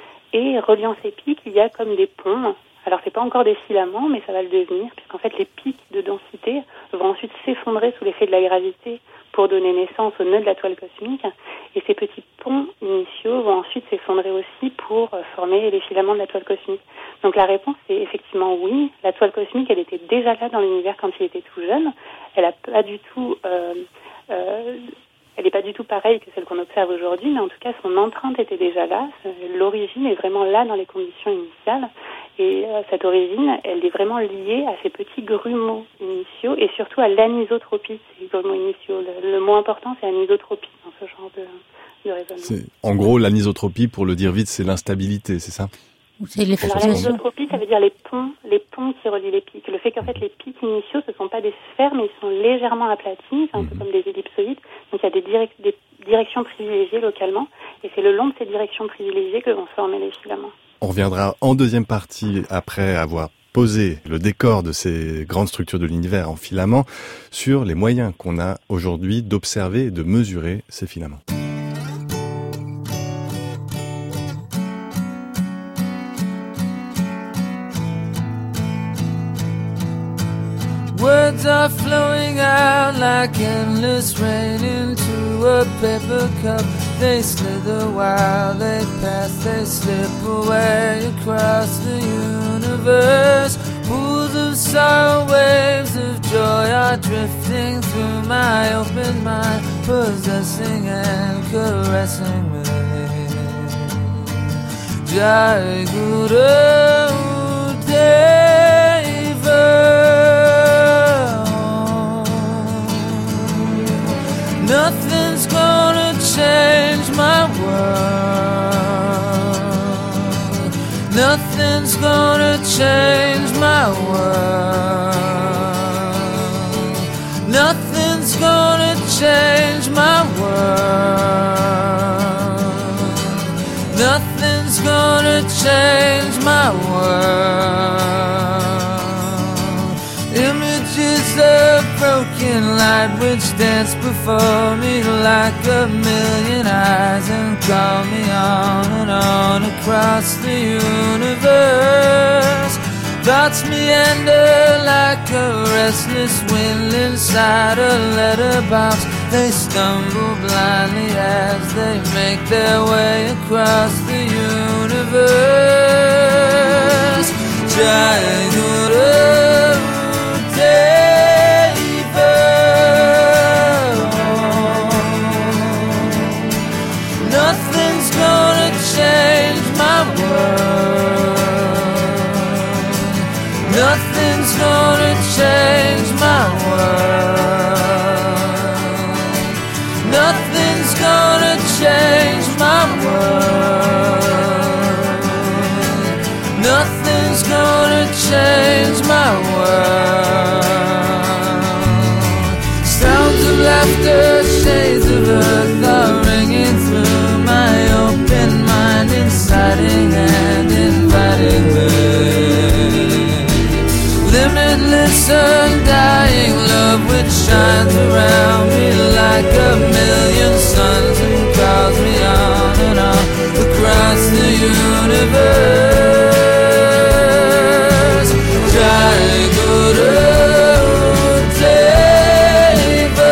et reliant ces pics, il y a comme des ponts. Alors c'est pas encore des filaments, mais ça va le devenir, puisqu'en fait les pics de densité vont ensuite s'effondrer sous l'effet de la gravité pour donner naissance au nœud de la toile cosmique, et ces petits ponts initiaux vont ensuite s'effondrer aussi pour former les filaments de la toile cosmique. Donc la réponse est effectivement oui, la toile cosmique elle était déjà là dans l'univers quand il était tout jeune, elle n'a pas du tout Elle n'est pas du tout pareille que celle qu'on observe aujourd'hui, mais en tout cas, son empreinte était déjà là. L'origine est vraiment là dans les conditions initiales. Et cette origine, elle est vraiment liée à ces petits grumeaux initiaux et surtout à l'anisotropie de ces grumeaux initiaux. Le mot important, c'est anisotropie dans ce genre de raisonnement. En gros, l'anisotropie, pour le dire vite, c'est l'instabilité, c'est ça ? Alors l'anisotropie, ça veut dire les ponts qui relient les pics. Le fait qu'en fait les pics initiaux, ce ne sont pas des sphères, mais ils sont légèrement aplatis, c'est un peu comme des ellipsoïdes. Donc il y a des directions privilégiées localement, et c'est le long de ces directions privilégiées que vont se former les filaments. On reviendra en deuxième partie, après avoir posé le décor de ces grandes structures de l'univers en filaments, sur les moyens qu'on a aujourd'hui d'observer et de mesurer ces filaments. Words are flowing out like endless rain into a paper cup. They slither while they pass, they slip away across the universe. Pools of sorrow, waves of joy are drifting through my open mind, possessing and caressing me. Jai Guru Deva. Nothing's gonna change my world. Nothing's gonna change my world. Nothing's gonna change my world. Nothing's gonna change my world. Images of broken light which dance before me like a million eyes and call me on and on across the universe. Thoughts meander like a restless wind inside a letterbox. They stumble blindly as they make their way across the universe. Jai Guru Deva. Nothing's gonna change my world. Nothing's gonna change my world. Nothing's gonna change my world. Nothing's gonna change my world. Sounds of laughter, shades of earth are ringing through my open mind, inciting and inviting me. Limitless, undying love which shines around me like a million suns and calls me on and on across the universe. Jai Guru Deva.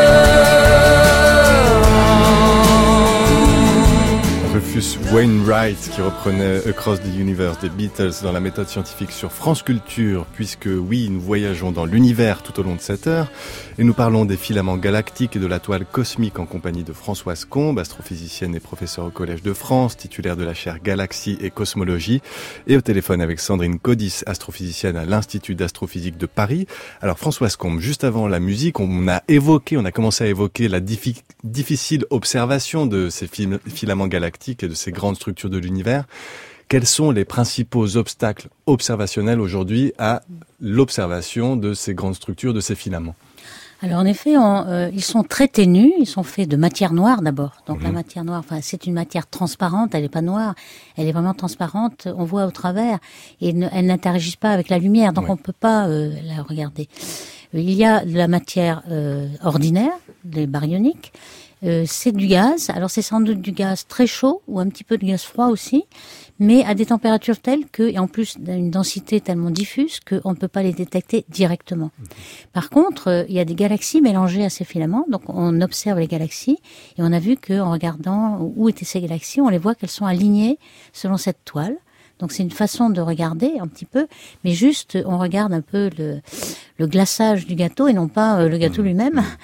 Rufus Wainwright qui reprenait Across the Universe des Beatles dans la méthode scientifique sur France Culture, puisque oui, nous voyageons dans l'univers tout au long de cette heure et nous parlons des filaments galactiques et de la toile cosmique en compagnie de Françoise Combe, astrophysicienne et professeure au Collège de France, titulaire de la chaire Galaxie et Cosmologie, et au téléphone avec Sandrine Codis, astrophysicienne à l'Institut d'astrophysique de Paris. Alors Françoise Combe, juste avant la musique, on a commencé à évoquer la difficile observation de ces filaments galactiques et de ces grandes structures de l'univers. Quels sont les principaux obstacles observationnels aujourd'hui à l'observation de ces grandes structures, de ces filaments ? Alors en effet, ils sont très ténus, ils sont faits de matière noire d'abord. Donc la matière noire, c'est une matière transparente, elle n'est pas noire, elle est vraiment transparente, on voit au travers et elle n'interagit pas avec la lumière, donc on ne peut pas la regarder. Il y a de la matière ordinaire, des baryoniques. C'est du gaz, alors c'est sans doute du gaz très chaud ou un petit peu de gaz froid aussi, mais à des températures telles que, et en plus d'une densité tellement diffuse qu'on ne peut pas les détecter directement. Par contre, il y a des galaxies mélangées à ces filaments, donc on observe les galaxies et on a vu qu'en regardant où étaient ces galaxies, on les voit qu'elles sont alignées selon cette toile. Donc c'est une façon de regarder un petit peu, mais juste on regarde un peu le glaçage du gâteau et non pas le gâteau lui-même.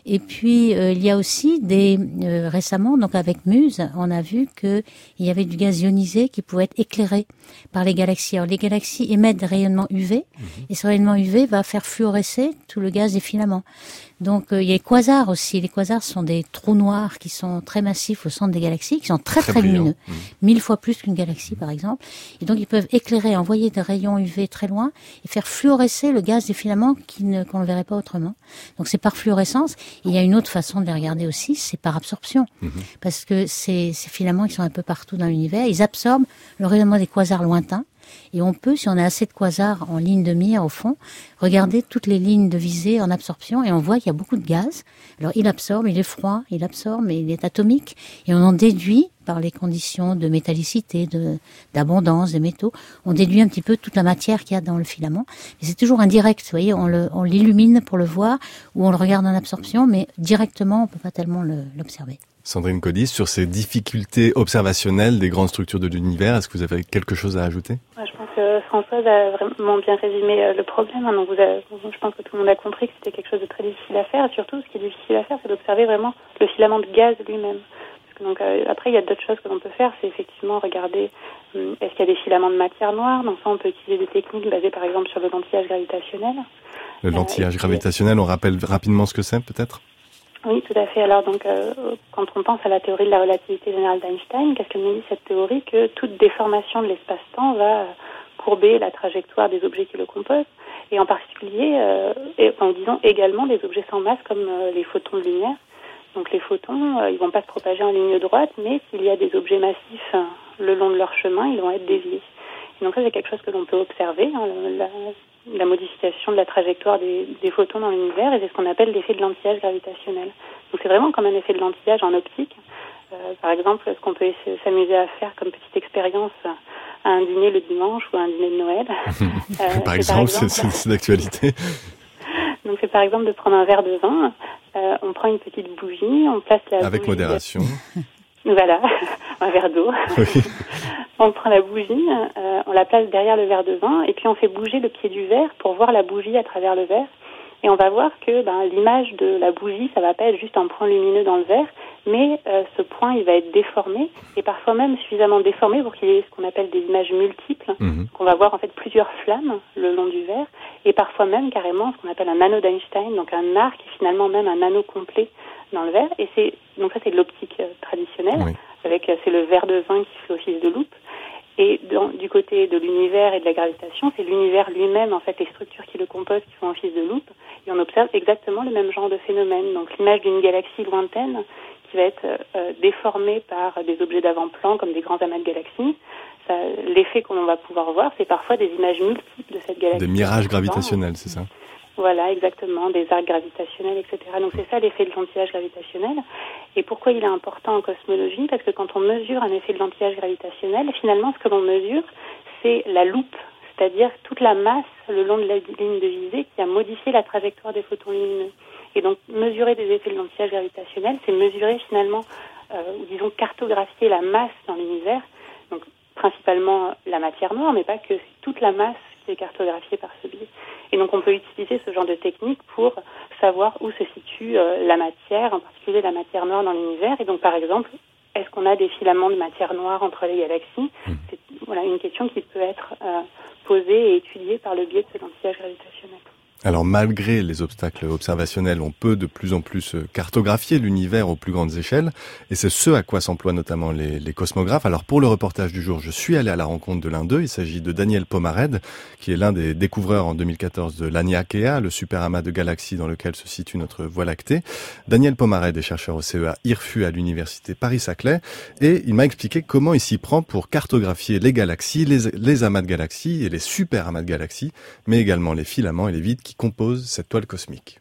Et puis il y a aussi récemment, donc avec MUSE, on a vu que il y avait du gaz ionisé qui pouvait être éclairé par les galaxies. Alors les galaxies émettent des rayonnements UV, et ce rayonnement UV va faire fluorescer tout le gaz des filaments. Donc il y a les quasars aussi. Les quasars sont des trous noirs qui sont très massifs au centre des galaxies, qui sont très lumineux, 1000 fois plus qu'une galaxie par exemple. Et donc ils peuvent éclairer, envoyer des rayons UV très loin et faire fluorescer le gaz des filaments qu'on ne verrait pas autrement. Donc c'est par fluorescence. Et il y a une autre façon de les regarder aussi, c'est par absorption. Parce que ces filaments qui sont un peu partout dans l'univers, ils absorbent le rayonnement des quasars lointains. Et on peut, si on a assez de quasars en ligne de mire au fond, regarder toutes les lignes de visée en absorption et on voit qu'il y a beaucoup de gaz. Alors il absorbe, il est froid, il absorbe, mais il est atomique. Et on en déduit, par les conditions de métallicité, d'abondance des métaux, on déduit un petit peu toute la matière qu'il y a dans le filament. Mais c'est toujours indirect, vous voyez, on l'illumine pour le voir ou on le regarde en absorption, mais directement on peut pas tellement l'observer. Sandrine Codis, sur ces difficultés observationnelles des grandes structures de l'univers, est-ce que vous avez quelque chose à ajouter ? Je pense que Françoise a vraiment bien résumé le problème. Donc je pense que tout le monde a compris que c'était quelque chose de très difficile à faire. Et surtout, ce qui est difficile à faire, c'est d'observer vraiment le filament de gaz lui-même. Parce que donc après, il y a d'autres choses que l'on peut faire. C'est effectivement regarder est-ce qu'il y a des filaments de matière noire. Donc ça, on peut utiliser des techniques basées par exemple sur le lentillage gravitationnel. Le lentillage gravitationnel, on rappelle rapidement ce que c'est peut-être ? Oui, tout à fait. Alors donc, quand on pense à la théorie de la relativité générale d'Einstein, qu'est-ce qu'elle nous dit cette théorie ? Que toute déformation de l'espace-temps va courber la trajectoire des objets qui le composent, et en particulier, disons également des objets sans masse comme les photons de lumière. Donc les photons, ils vont pas se propager en ligne droite, mais s'il y a des objets massifs le long de leur chemin, ils vont être déviés. Et donc ça, c'est quelque chose que l'on peut observer, la modification de la trajectoire des photons dans l'univers, et c'est ce qu'on appelle l'effet de lentillage gravitationnel. Donc c'est vraiment comme un effet de lentillage en optique. Par exemple, ce qu'on peut s'amuser à faire comme petite expérience à un dîner le dimanche ou à un dîner de Noël. Par exemple, c'est d'actualité. Donc c'est par exemple de prendre un verre de vin, on prend une petite bougie, on place la avec bougie... modération. Voilà, un verre d'eau. Oui. On prend la bougie, on la place derrière le verre de vin, et puis on fait bouger le pied du verre pour voir la bougie à travers le verre. Et on va voir que l'image de la bougie, ça va pas être juste un point lumineux dans le verre, mais ce point, il va être déformé, et parfois même suffisamment déformé pour qu'il y ait ce qu'on appelle des images multiples, qu'on va voir en fait plusieurs flammes le long du verre, et parfois même carrément ce qu'on appelle un anneau d'Einstein, donc un arc qui est finalement même un anneau complet dans le verre. Et donc ça c'est de l'optique traditionnelle, oui. C'est le verre de vin qui fait office de loupe. Et du côté de l'univers et de la gravitation, c'est l'univers lui-même, en fait, les structures qui le composent qui font office de loupe. Et on observe exactement le même genre de phénomène. Donc l'image d'une galaxie lointaine qui va être déformée par des objets d'avant-plan comme des grands amas de galaxies. L'effet qu'on va pouvoir voir, c'est parfois des images multiples de cette galaxie. Des mirages gravitationnels, c'est ça ? Voilà, exactement, des arcs gravitationnels, etc. Donc c'est ça l'effet de lentillage gravitationnel. Et pourquoi il est important en cosmologie ? Parce que quand on mesure un effet de lentillage gravitationnel, finalement ce que l'on mesure, c'est la loupe, c'est-à-dire toute la masse le long de la ligne de visée qui a modifié la trajectoire des photons lumineux. Et donc mesurer des effets de lentillage gravitationnel, c'est mesurer finalement, disons cartographier la masse dans l'univers, donc principalement la matière noire, mais pas que, c'est toute la masse qui est cartographiée par ce biais. Et donc on peut utiliser ce genre de technique pour savoir où se situe la matière, en particulier la matière noire dans l'univers. Et donc par exemple, est-ce qu'on a des filaments de matière noire entre les galaxies ? C'est une question qui peut être posée et étudiée par le biais de ce lentillage gravitationnel. Alors malgré les obstacles observationnels, on peut de plus en plus cartographier l'univers aux plus grandes échelles, et c'est ce à quoi s'emploient notamment les cosmographes. Alors pour le reportage du jour, je suis allé à la rencontre de l'un d'eux. Il s'agit de Daniel Pomared, qui est l'un des découvreurs en 2014 de l'Aniakea, le super amas de galaxies dans lequel se situe notre Voie lactée. Daniel Pomared est chercheur au CEA IRFU à l'université Paris-Saclay, et il m'a expliqué comment il s'y prend pour cartographier les galaxies, les amas de galaxies et les super amas de galaxies, mais également les filaments et les vides qui composent cette toile cosmique.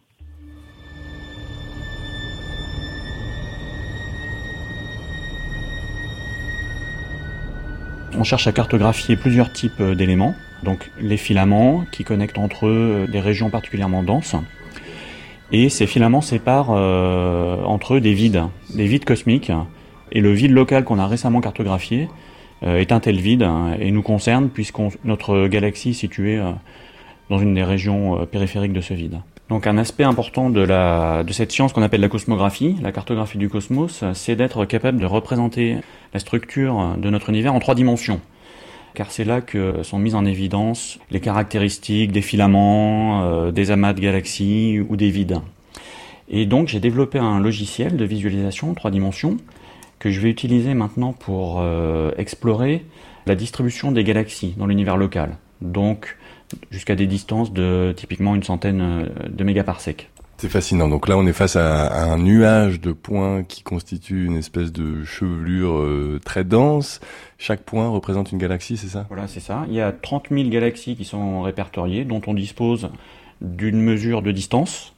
On cherche à cartographier plusieurs types d'éléments, donc les filaments qui connectent entre eux des régions particulièrement denses, et ces filaments séparent entre eux des vides cosmiques, et le vide local qu'on a récemment cartographié est un tel vide et nous concerne puisque notre galaxie est située dans une des régions périphériques de ce vide. Donc un aspect important de cette science qu'on appelle la cosmographie, la cartographie du cosmos, c'est d'être capable de représenter la structure de notre univers en 3 dimensions. Car c'est là que sont mises en évidence les caractéristiques des filaments, des amas de galaxies ou des vides. Et donc j'ai développé un logiciel de visualisation en 3 dimensions que je vais utiliser maintenant pour explorer la distribution des galaxies dans l'univers local. Donc jusqu'à des distances de typiquement une centaine de mégaparsecs. C'est fascinant. Donc là, on est face à un nuage de points qui constitue une espèce de chevelure très dense. Chaque point représente une galaxie, c'est ça ? Voilà, c'est ça. Il y a 30 000 galaxies qui sont répertoriées, dont on dispose d'une mesure de distance.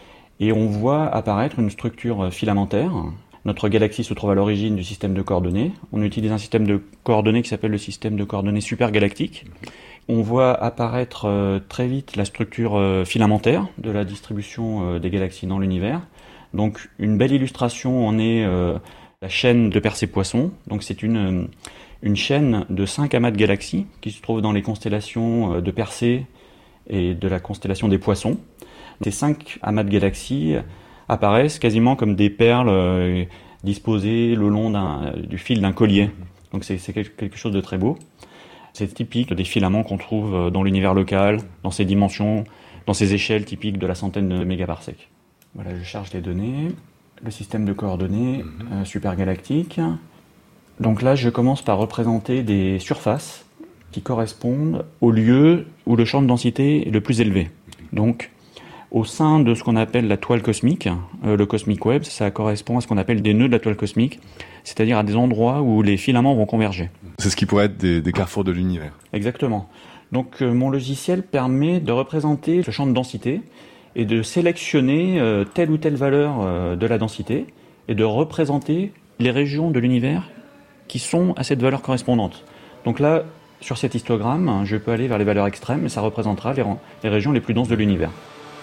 Et on voit apparaître une structure filamentaire. Notre galaxie se trouve à l'origine du système de coordonnées. On utilise un système de coordonnées qui s'appelle le système de coordonnées supergalactique. On voit apparaître très vite la structure filamentaire de la distribution des galaxies dans l'univers. Donc une belle illustration en est la chaîne de Persée-Poisson. Donc c'est une chaîne de 5 amas de galaxies qui se trouvent dans les constellations de Persée et de la constellation des Poissons. Ces 5 amas de galaxies apparaissent quasiment comme des perles disposées le long du fil d'un collier. Donc c'est quelque chose de très beau. C'est typique des filaments qu'on trouve dans l'univers local, dans ces dimensions, dans ces échelles typiques de la centaine de mégaparsecs. Voilà, je charge les données, le système de coordonnées supergalactique. Donc là, je commence par représenter des surfaces qui correspondent au lieu où le champ de densité est le plus élevé. Donc, au sein de ce qu'on appelle la toile cosmique, le Cosmic Web, ça correspond à ce qu'on appelle des nœuds de la toile cosmique, c'est-à-dire à des endroits où les filaments vont converger. C'est ce qui pourrait être des carrefours de l'univers. Exactement. Donc mon logiciel permet de représenter ce champ de densité et de sélectionner telle ou telle valeur de la densité et de représenter les régions de l'univers qui sont à cette valeur correspondante. Donc là, sur cet histogramme, je peux aller vers les valeurs extrêmes et ça représentera les régions les plus denses de l'univers.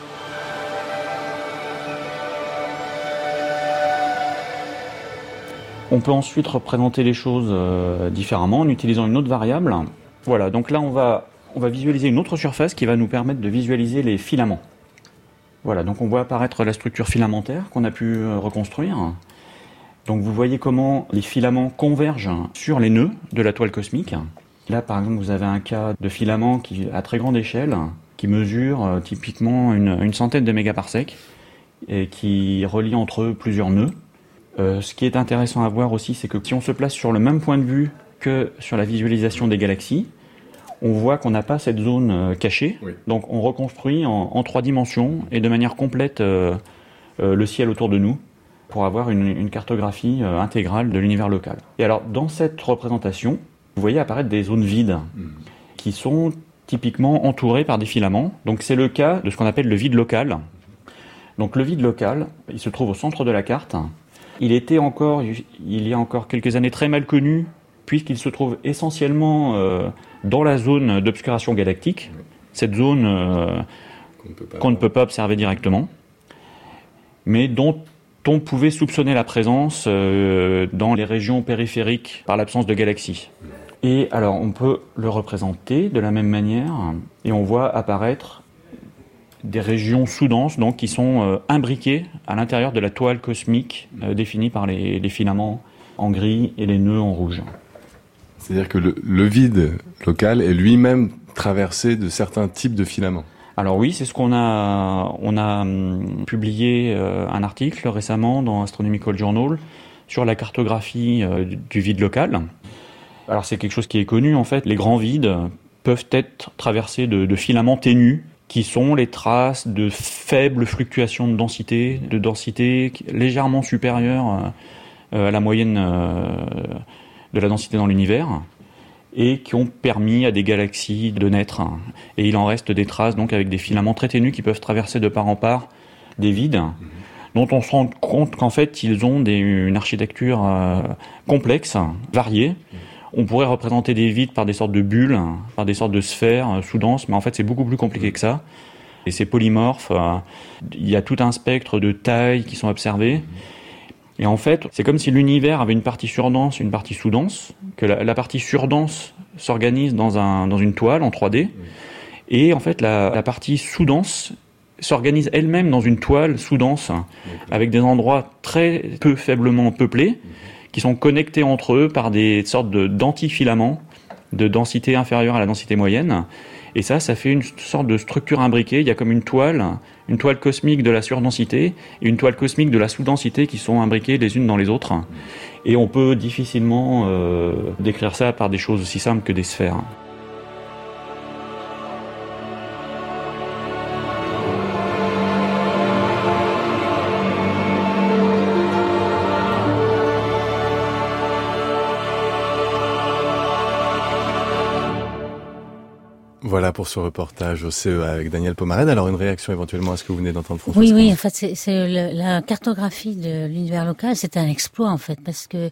On peut ensuite représenter les choses différemment en utilisant une autre variable. Voilà, donc là on va visualiser une autre surface qui va nous permettre de visualiser les filaments. Voilà, donc on voit apparaître la structure filamentaire qu'on a pu reconstruire. Donc vous voyez comment les filaments convergent sur les nœuds de la toile cosmique. Là par exemple vous avez un cas de filament qui à très grande échelle, qui mesure typiquement une centaine de mégaparsecs et qui relie entre eux plusieurs nœuds. Ce qui est intéressant à voir aussi, c'est que si on se place sur le même point de vue que sur la visualisation des galaxies, on voit qu'on n'a pas cette zone cachée. Oui. Donc on reconstruit en 3 dimensions et de manière complète le ciel autour de nous pour avoir une cartographie intégrale de l'univers local. Et alors dans cette représentation, vous voyez apparaître des zones vides qui sont typiquement entourées par des filaments. Donc c'est le cas de ce qu'on appelle le vide local. Donc le vide local, il se trouve au centre de la carte. Il y a encore quelques années très mal connu, puisqu'il se trouve essentiellement dans la zone d'obscuration galactique, cette zone qu'on ne peut pas observer directement, mais dont on pouvait soupçonner la présence dans les régions périphériques par l'absence de galaxies. Et alors on peut le représenter de la même manière, et on voit apparaître des régions sous-denses donc, qui sont imbriquées à l'intérieur de la toile cosmique définie par les filaments en gris et les nœuds en rouge. C'est-à-dire que le vide local est lui-même traversé de certains types de filaments. Alors oui, c'est ce qu'on a... On a publié un article récemment dans Astronomical Journal sur la cartographie du vide local. Alors c'est quelque chose qui est connu en fait. Les grands vides peuvent être traversés de filaments ténus qui sont les traces de faibles fluctuations de densité légèrement supérieures à la moyenne de la densité dans l'univers, et qui ont permis à des galaxies de naître. Et il en reste des traces donc avec des filaments très ténus qui peuvent traverser de part en part des vides, dont on se rend compte qu'en fait ils ont une architecture complexe, variée. On pourrait représenter des vides par des sortes de bulles, par des sortes de sphères sous-denses, mais en fait c'est beaucoup plus compliqué que ça. Et c'est polymorphe, il y a tout un spectre de tailles qui sont observées. Et en fait, c'est comme si l'univers avait une partie surdense, une partie sous-dense, que la partie surdense s'organise dans une toile en 3D, et en fait la partie sous-dense s'organise elle-même dans une toile sous-dense, avec des endroits très peu faiblement peuplés, qui sont connectés entre eux par des sortes d'antifilaments de densité inférieure à la densité moyenne. Et ça fait une sorte de structure imbriquée. Il y a comme une toile cosmique de la surdensité et une toile cosmique de la sous-densité qui sont imbriquées les unes dans les autres. Et on peut difficilement décrire ça par des choses aussi simples que des sphères. Voilà pour ce reportage au CEA avec Daniel Pomarède. Alors une réaction éventuellement à ce que vous venez d'entendre, François? Oui, en fait, c'est la cartographie de l'univers local, c'est un exploit en fait, parce que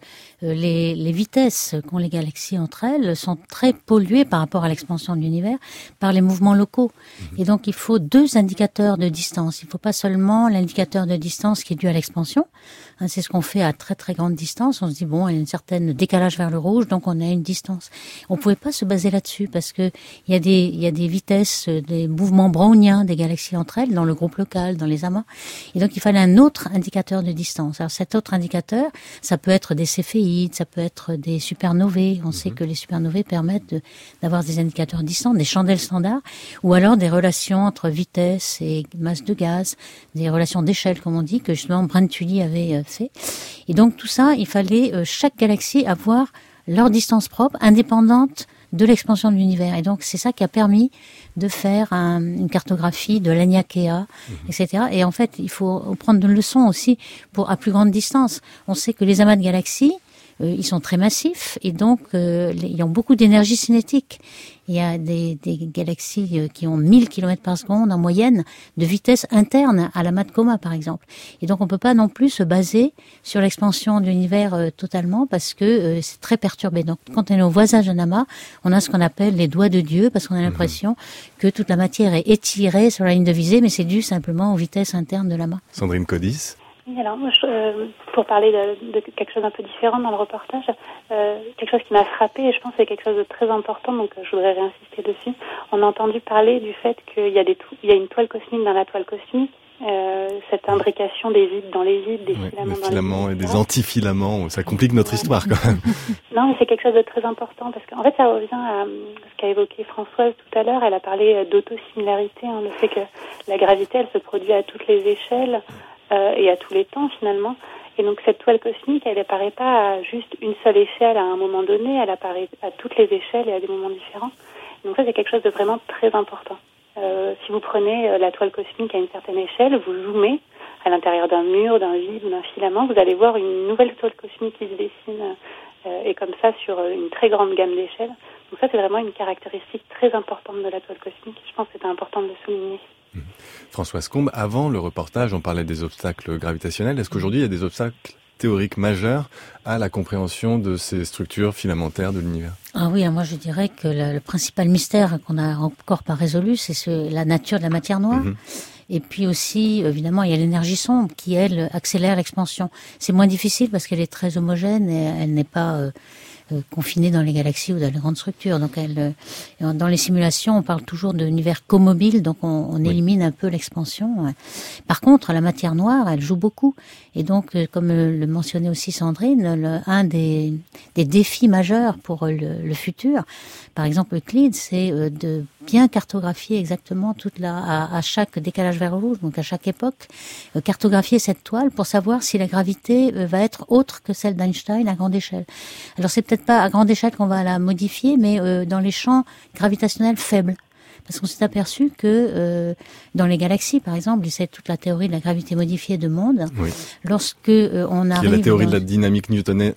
les vitesses qu'ont les galaxies entre elles sont très polluées par rapport à l'expansion de l'univers par les mouvements locaux. Et donc il faut 2 indicateurs de distance. Il ne faut pas seulement l'indicateur de distance qui est dû à l'expansion. C'est ce qu'on fait à très très grande distance. On se dit bon, il y a une certaine décalage vers le rouge, donc on a une distance. On pouvait pas se baser là-dessus parce que il y a des vitesses, des mouvements browniens des galaxies entre elles dans le groupe local, dans les amas. Et donc il fallait un autre indicateur de distance. Alors cet autre indicateur, ça peut être des céphéides, ça peut être des supernovae. On sait que les supernovae permettent d'avoir des indicateurs distants, des chandelles standards, ou alors des relations entre vitesse et masse de gaz, des relations d'échelle comme on dit, que justement Brandtuli avait fait. Et donc tout ça, il fallait chaque galaxie avoir leur distance propre, indépendante de l'expansion de l'univers. Et donc c'est ça qui a permis de faire une cartographie de l'Aniakea, etc. Et en fait, il faut prendre de leçons aussi à plus grande distance. On sait que les amas de galaxies, ils sont très massifs et donc ils ont beaucoup d'énergie cinétique. Il y a des galaxies qui ont 1000 km par seconde en moyenne de vitesse interne à l'amas de Coma, par exemple. Et donc on peut pas non plus se baser sur l'expansion de l'univers totalement parce que c'est très perturbé. Donc quand on est au voisinage d'un amas, on a ce qu'on appelle les doigts de Dieu parce qu'on a l'impression que toute la matière est étirée sur la ligne de visée, mais c'est dû simplement aux vitesses internes de l'amas. Sandrine Codis. Oui, alors moi, pour parler de quelque chose d'un peu différent dans le reportage, quelque chose qui m'a frappée et je pense que c'est quelque chose de très important, donc je voudrais réinsister dessus. On a entendu parler du fait qu'il y a une toile cosmique dans la toile cosmique, cette imbrication des vides dans les vides, des filaments dans les filaments vides, et des antifilaments, ça complique notre histoire quand même. Non, mais c'est quelque chose de très important parce qu'en fait ça revient à ce qu'a évoqué Françoise tout à l'heure. Elle a parlé d'autosimilarité, le fait que la gravité elle se produit à toutes les échelles. Et à tous les temps finalement. Et donc cette toile cosmique, elle apparaît pas à juste une seule échelle à un moment donné, elle apparaît à toutes les échelles et à des moments différents. Donc ça c'est quelque chose de vraiment très important. Si vous prenez la toile cosmique à une certaine échelle, vous zoomez à l'intérieur d'un mur, d'un vide ou d'un filament, vous allez voir une nouvelle toile cosmique qui se dessine et comme ça sur une très grande gamme d'échelles. Donc ça c'est vraiment une caractéristique très importante de la toile cosmique. Je pense que c'est important de le souligner. Françoise Combe, avant le reportage, on parlait des obstacles gravitationnels. Est-ce qu'aujourd'hui, il y a des obstacles théoriques majeurs à la compréhension de ces structures filamentaires de l'univers? Ah oui, moi je dirais que le principal mystère qu'on n'a encore pas résolu, c'est la nature de la matière noire. Et puis aussi, évidemment, il y a l'énergie sombre qui, elle, accélère l'expansion. C'est moins difficile parce qu'elle est très homogène et elle n'est pas confinée dans les galaxies ou dans les grandes structures. Donc, dans les simulations, on parle toujours d'univers comobile, donc on élimine un peu l'expansion. Par contre, la matière noire, elle joue beaucoup. Et donc, comme le mentionnait aussi Sandrine, un des défis majeurs pour le futur, par exemple Euclide, c'est de bien cartographier exactement à chaque décalage vers le rouge, donc à chaque époque, cartographier cette toile pour savoir si la gravité va être autre que celle d'Einstein à grande échelle. Alors c'est peut-être pas à grande échelle qu'on va la modifier, mais dans les champs gravitationnels faibles. Parce qu'on s'est aperçu que dans les galaxies, par exemple, c'est toute la théorie de la gravité modifiée de monde. Oui. Lorsque on arrive, il y a la théorie de la dynamique newtonienne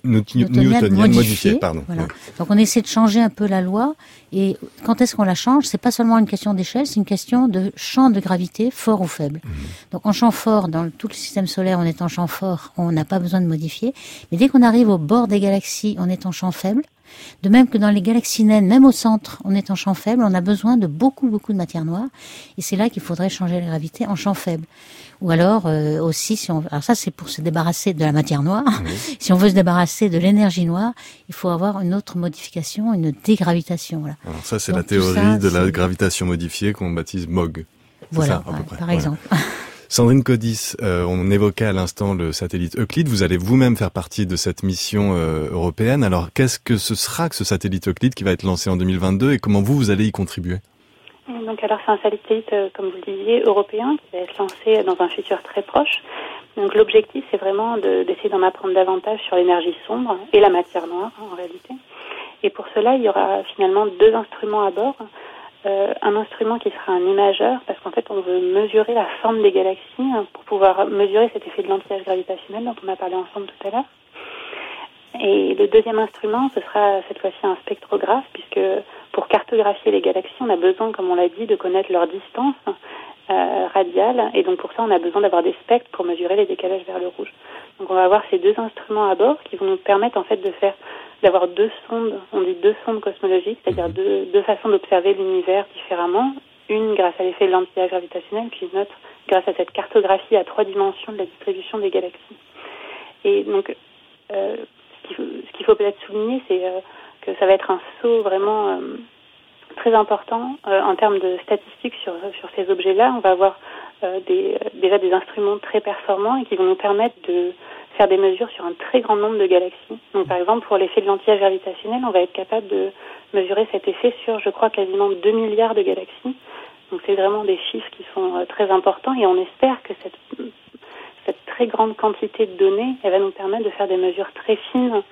modifiée. Pardon. Voilà. Oui. Donc on essaie de changer un peu la loi. Et quand est-ce qu'on la change? C'est pas seulement une question d'échelle, c'est une question de champ de gravité fort ou faible. Donc en champ fort, dans tout le système solaire, on est en champ fort, on n'a pas besoin de modifier. Mais dès qu'on arrive au bord des galaxies, on est en champ faible. De même que dans les galaxies naines, même au centre, on est en champ faible, on a besoin de beaucoup de matière noire. Et c'est là qu'il faudrait changer la gravité en champ faible. Ou alors aussi, alors ça c'est pour se débarrasser de la matière noire. Oui. Si on veut se débarrasser de l'énergie noire, il faut avoir une autre modification, une dégravitation. Voilà. Alors ça c'est donc, la théorie de la gravitation modifiée qu'on baptise MOG. Voilà, ça, à peu près. Par exemple. Sandrine Codis, on évoquait à l'instant le satellite Euclide. Vous allez vous-même faire partie de cette mission européenne. Alors, qu'est-ce que ce sera que ce satellite Euclide qui va être lancé en 2022 et comment vous allez y contribuer? Donc, alors, c'est un satellite, comme vous le disiez, européen qui va être lancé dans un futur très proche. Donc, l'objectif, c'est vraiment d'essayer d'en apprendre davantage sur l'énergie sombre et la matière noire, en réalité. Et pour cela, il y aura finalement 2 instruments à bord. Un instrument qui sera un imageur, parce qu'en fait, on veut mesurer la forme des galaxies pour pouvoir mesurer cet effet de l'anti-âge gravitationnel dont on a parlé ensemble tout à l'heure. Et le deuxième instrument, ce sera cette fois-ci un spectrographe, puisque pour cartographier les galaxies, on a besoin, comme on l'a dit, de connaître leur distance radiale, et donc pour ça, on a besoin d'avoir des spectres pour mesurer les décalages vers le rouge. Donc on va avoir ces 2 instruments à bord qui vont nous permettre en fait d'avoir 2 sondes, on dit 2 sondes cosmologiques, c'est-à-dire deux façons d'observer l'univers différemment, une grâce à l'effet de l'anti-âge gravitationnel, puis une autre grâce à cette cartographie à 3 dimensions de la distribution des galaxies. Et donc, ce qu'il faut peut-être souligner, c'est que ça va être un saut vraiment très important en termes de statistiques sur ces objets-là. On va avoir déjà des instruments très performants et qui vont nous permettre de faire des mesures sur un très grand nombre de galaxies. Donc, par exemple, pour l'effet de l'anti-âge gravitationnel, on va être capable de mesurer cet effet sur, je crois, quasiment 2 milliards de galaxies. Donc, c'est vraiment des chiffres qui sont très importants et on espère que cette très grande quantité de données, elle va nous permettre de faire des mesures très fines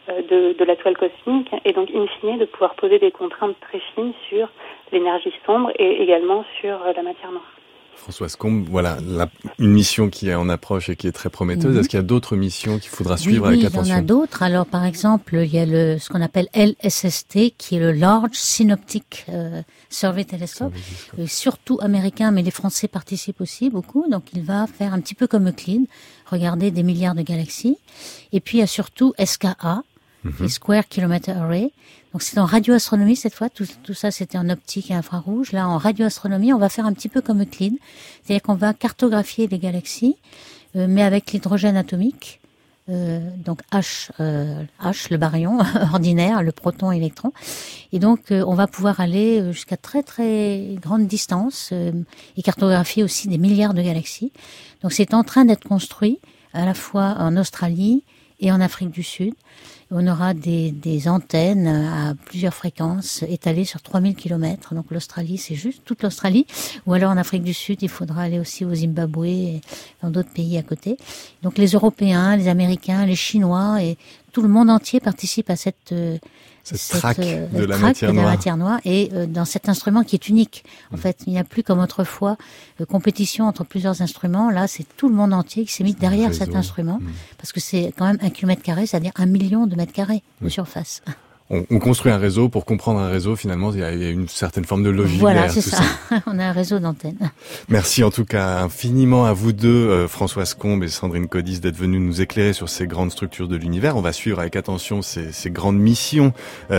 de la toile cosmique et donc, in fine, de pouvoir poser des contraintes très fines sur l'énergie sombre et également sur la matière noire. Françoise Combe, voilà, une mission qui est en approche et qui est très prometteuse. Est-ce qu'il y a d'autres missions qu'il faudra suivre avec attention? Oui, il y en a d'autres. Alors, par exemple, il y a ce qu'on appelle LSST, qui est le Large Synoptic Survey Telescope, surtout américain, mais les Français participent aussi beaucoup. Donc, il va faire un petit peu comme Euclide, regarder des milliards de galaxies. Et puis, il y a surtout SKA, les Square Kilometer Array. Donc c'est en radioastronomie cette fois, tout ça c'était en optique et infrarouge. Là en radioastronomie, on va faire un petit peu comme Euclide, c'est-à-dire qu'on va cartographier les galaxies, mais avec l'hydrogène atomique, donc H, le baryon ordinaire, le proton, électron. Et donc on va pouvoir aller jusqu'à très très grande distance et cartographier aussi des milliards de galaxies. Donc c'est en train d'être construit à la fois en Australie et en Afrique du Sud. On aura des antennes à plusieurs fréquences étalées sur 3000 km. Donc l'Australie, c'est juste toute l'Australie. Ou alors en Afrique du Sud, il faudra aller aussi au Zimbabwe et dans d'autres pays à côté. Donc les Européens, les Américains, les Chinois et tout le monde entier participe à cette traque de la matière noire. Et dans cet instrument qui est unique. En fait, il n'y a plus comme autrefois compétition entre plusieurs instruments. Là, c'est tout le monde entier qui s'est mis derrière cet instrument. Parce que c'est quand même 1 km², c'est-à-dire 1 million de mètres carrés de surface. On construit un réseau. Pour comprendre un réseau, finalement, il y a une certaine forme de logique. Voilà, c'est ça. On a un réseau d'antennes. Merci en tout cas infiniment à vous deux, Françoise Combe et Sandrine Codis, d'être venus nous éclairer sur ces grandes structures de l'univers. On va suivre avec attention ces grandes missions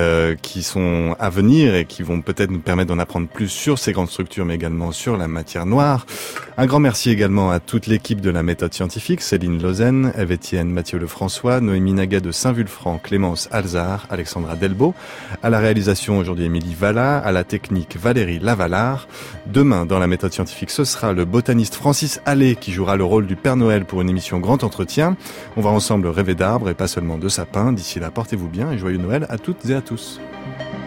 qui sont à venir et qui vont peut-être nous permettre d'en apprendre plus sur ces grandes structures, mais également sur la matière noire. Un grand merci également à toute l'équipe de la méthode scientifique, Céline Lausanne, Eve-Étienne, Mathieu Lefrançois, Noémie Naguet de Saint-Vulfranc, Clémence Alzard, Alexandra Delbo. À la réalisation aujourd'hui Émilie Valla, à la technique Valérie Lavalard. Demain, dans la méthode scientifique, ce sera le botaniste Francis Allais qui jouera le rôle du Père Noël pour une émission Grand Entretien. On va ensemble rêver d'arbres et pas seulement de sapins. D'ici là, portez-vous bien et joyeux Noël à toutes et à tous.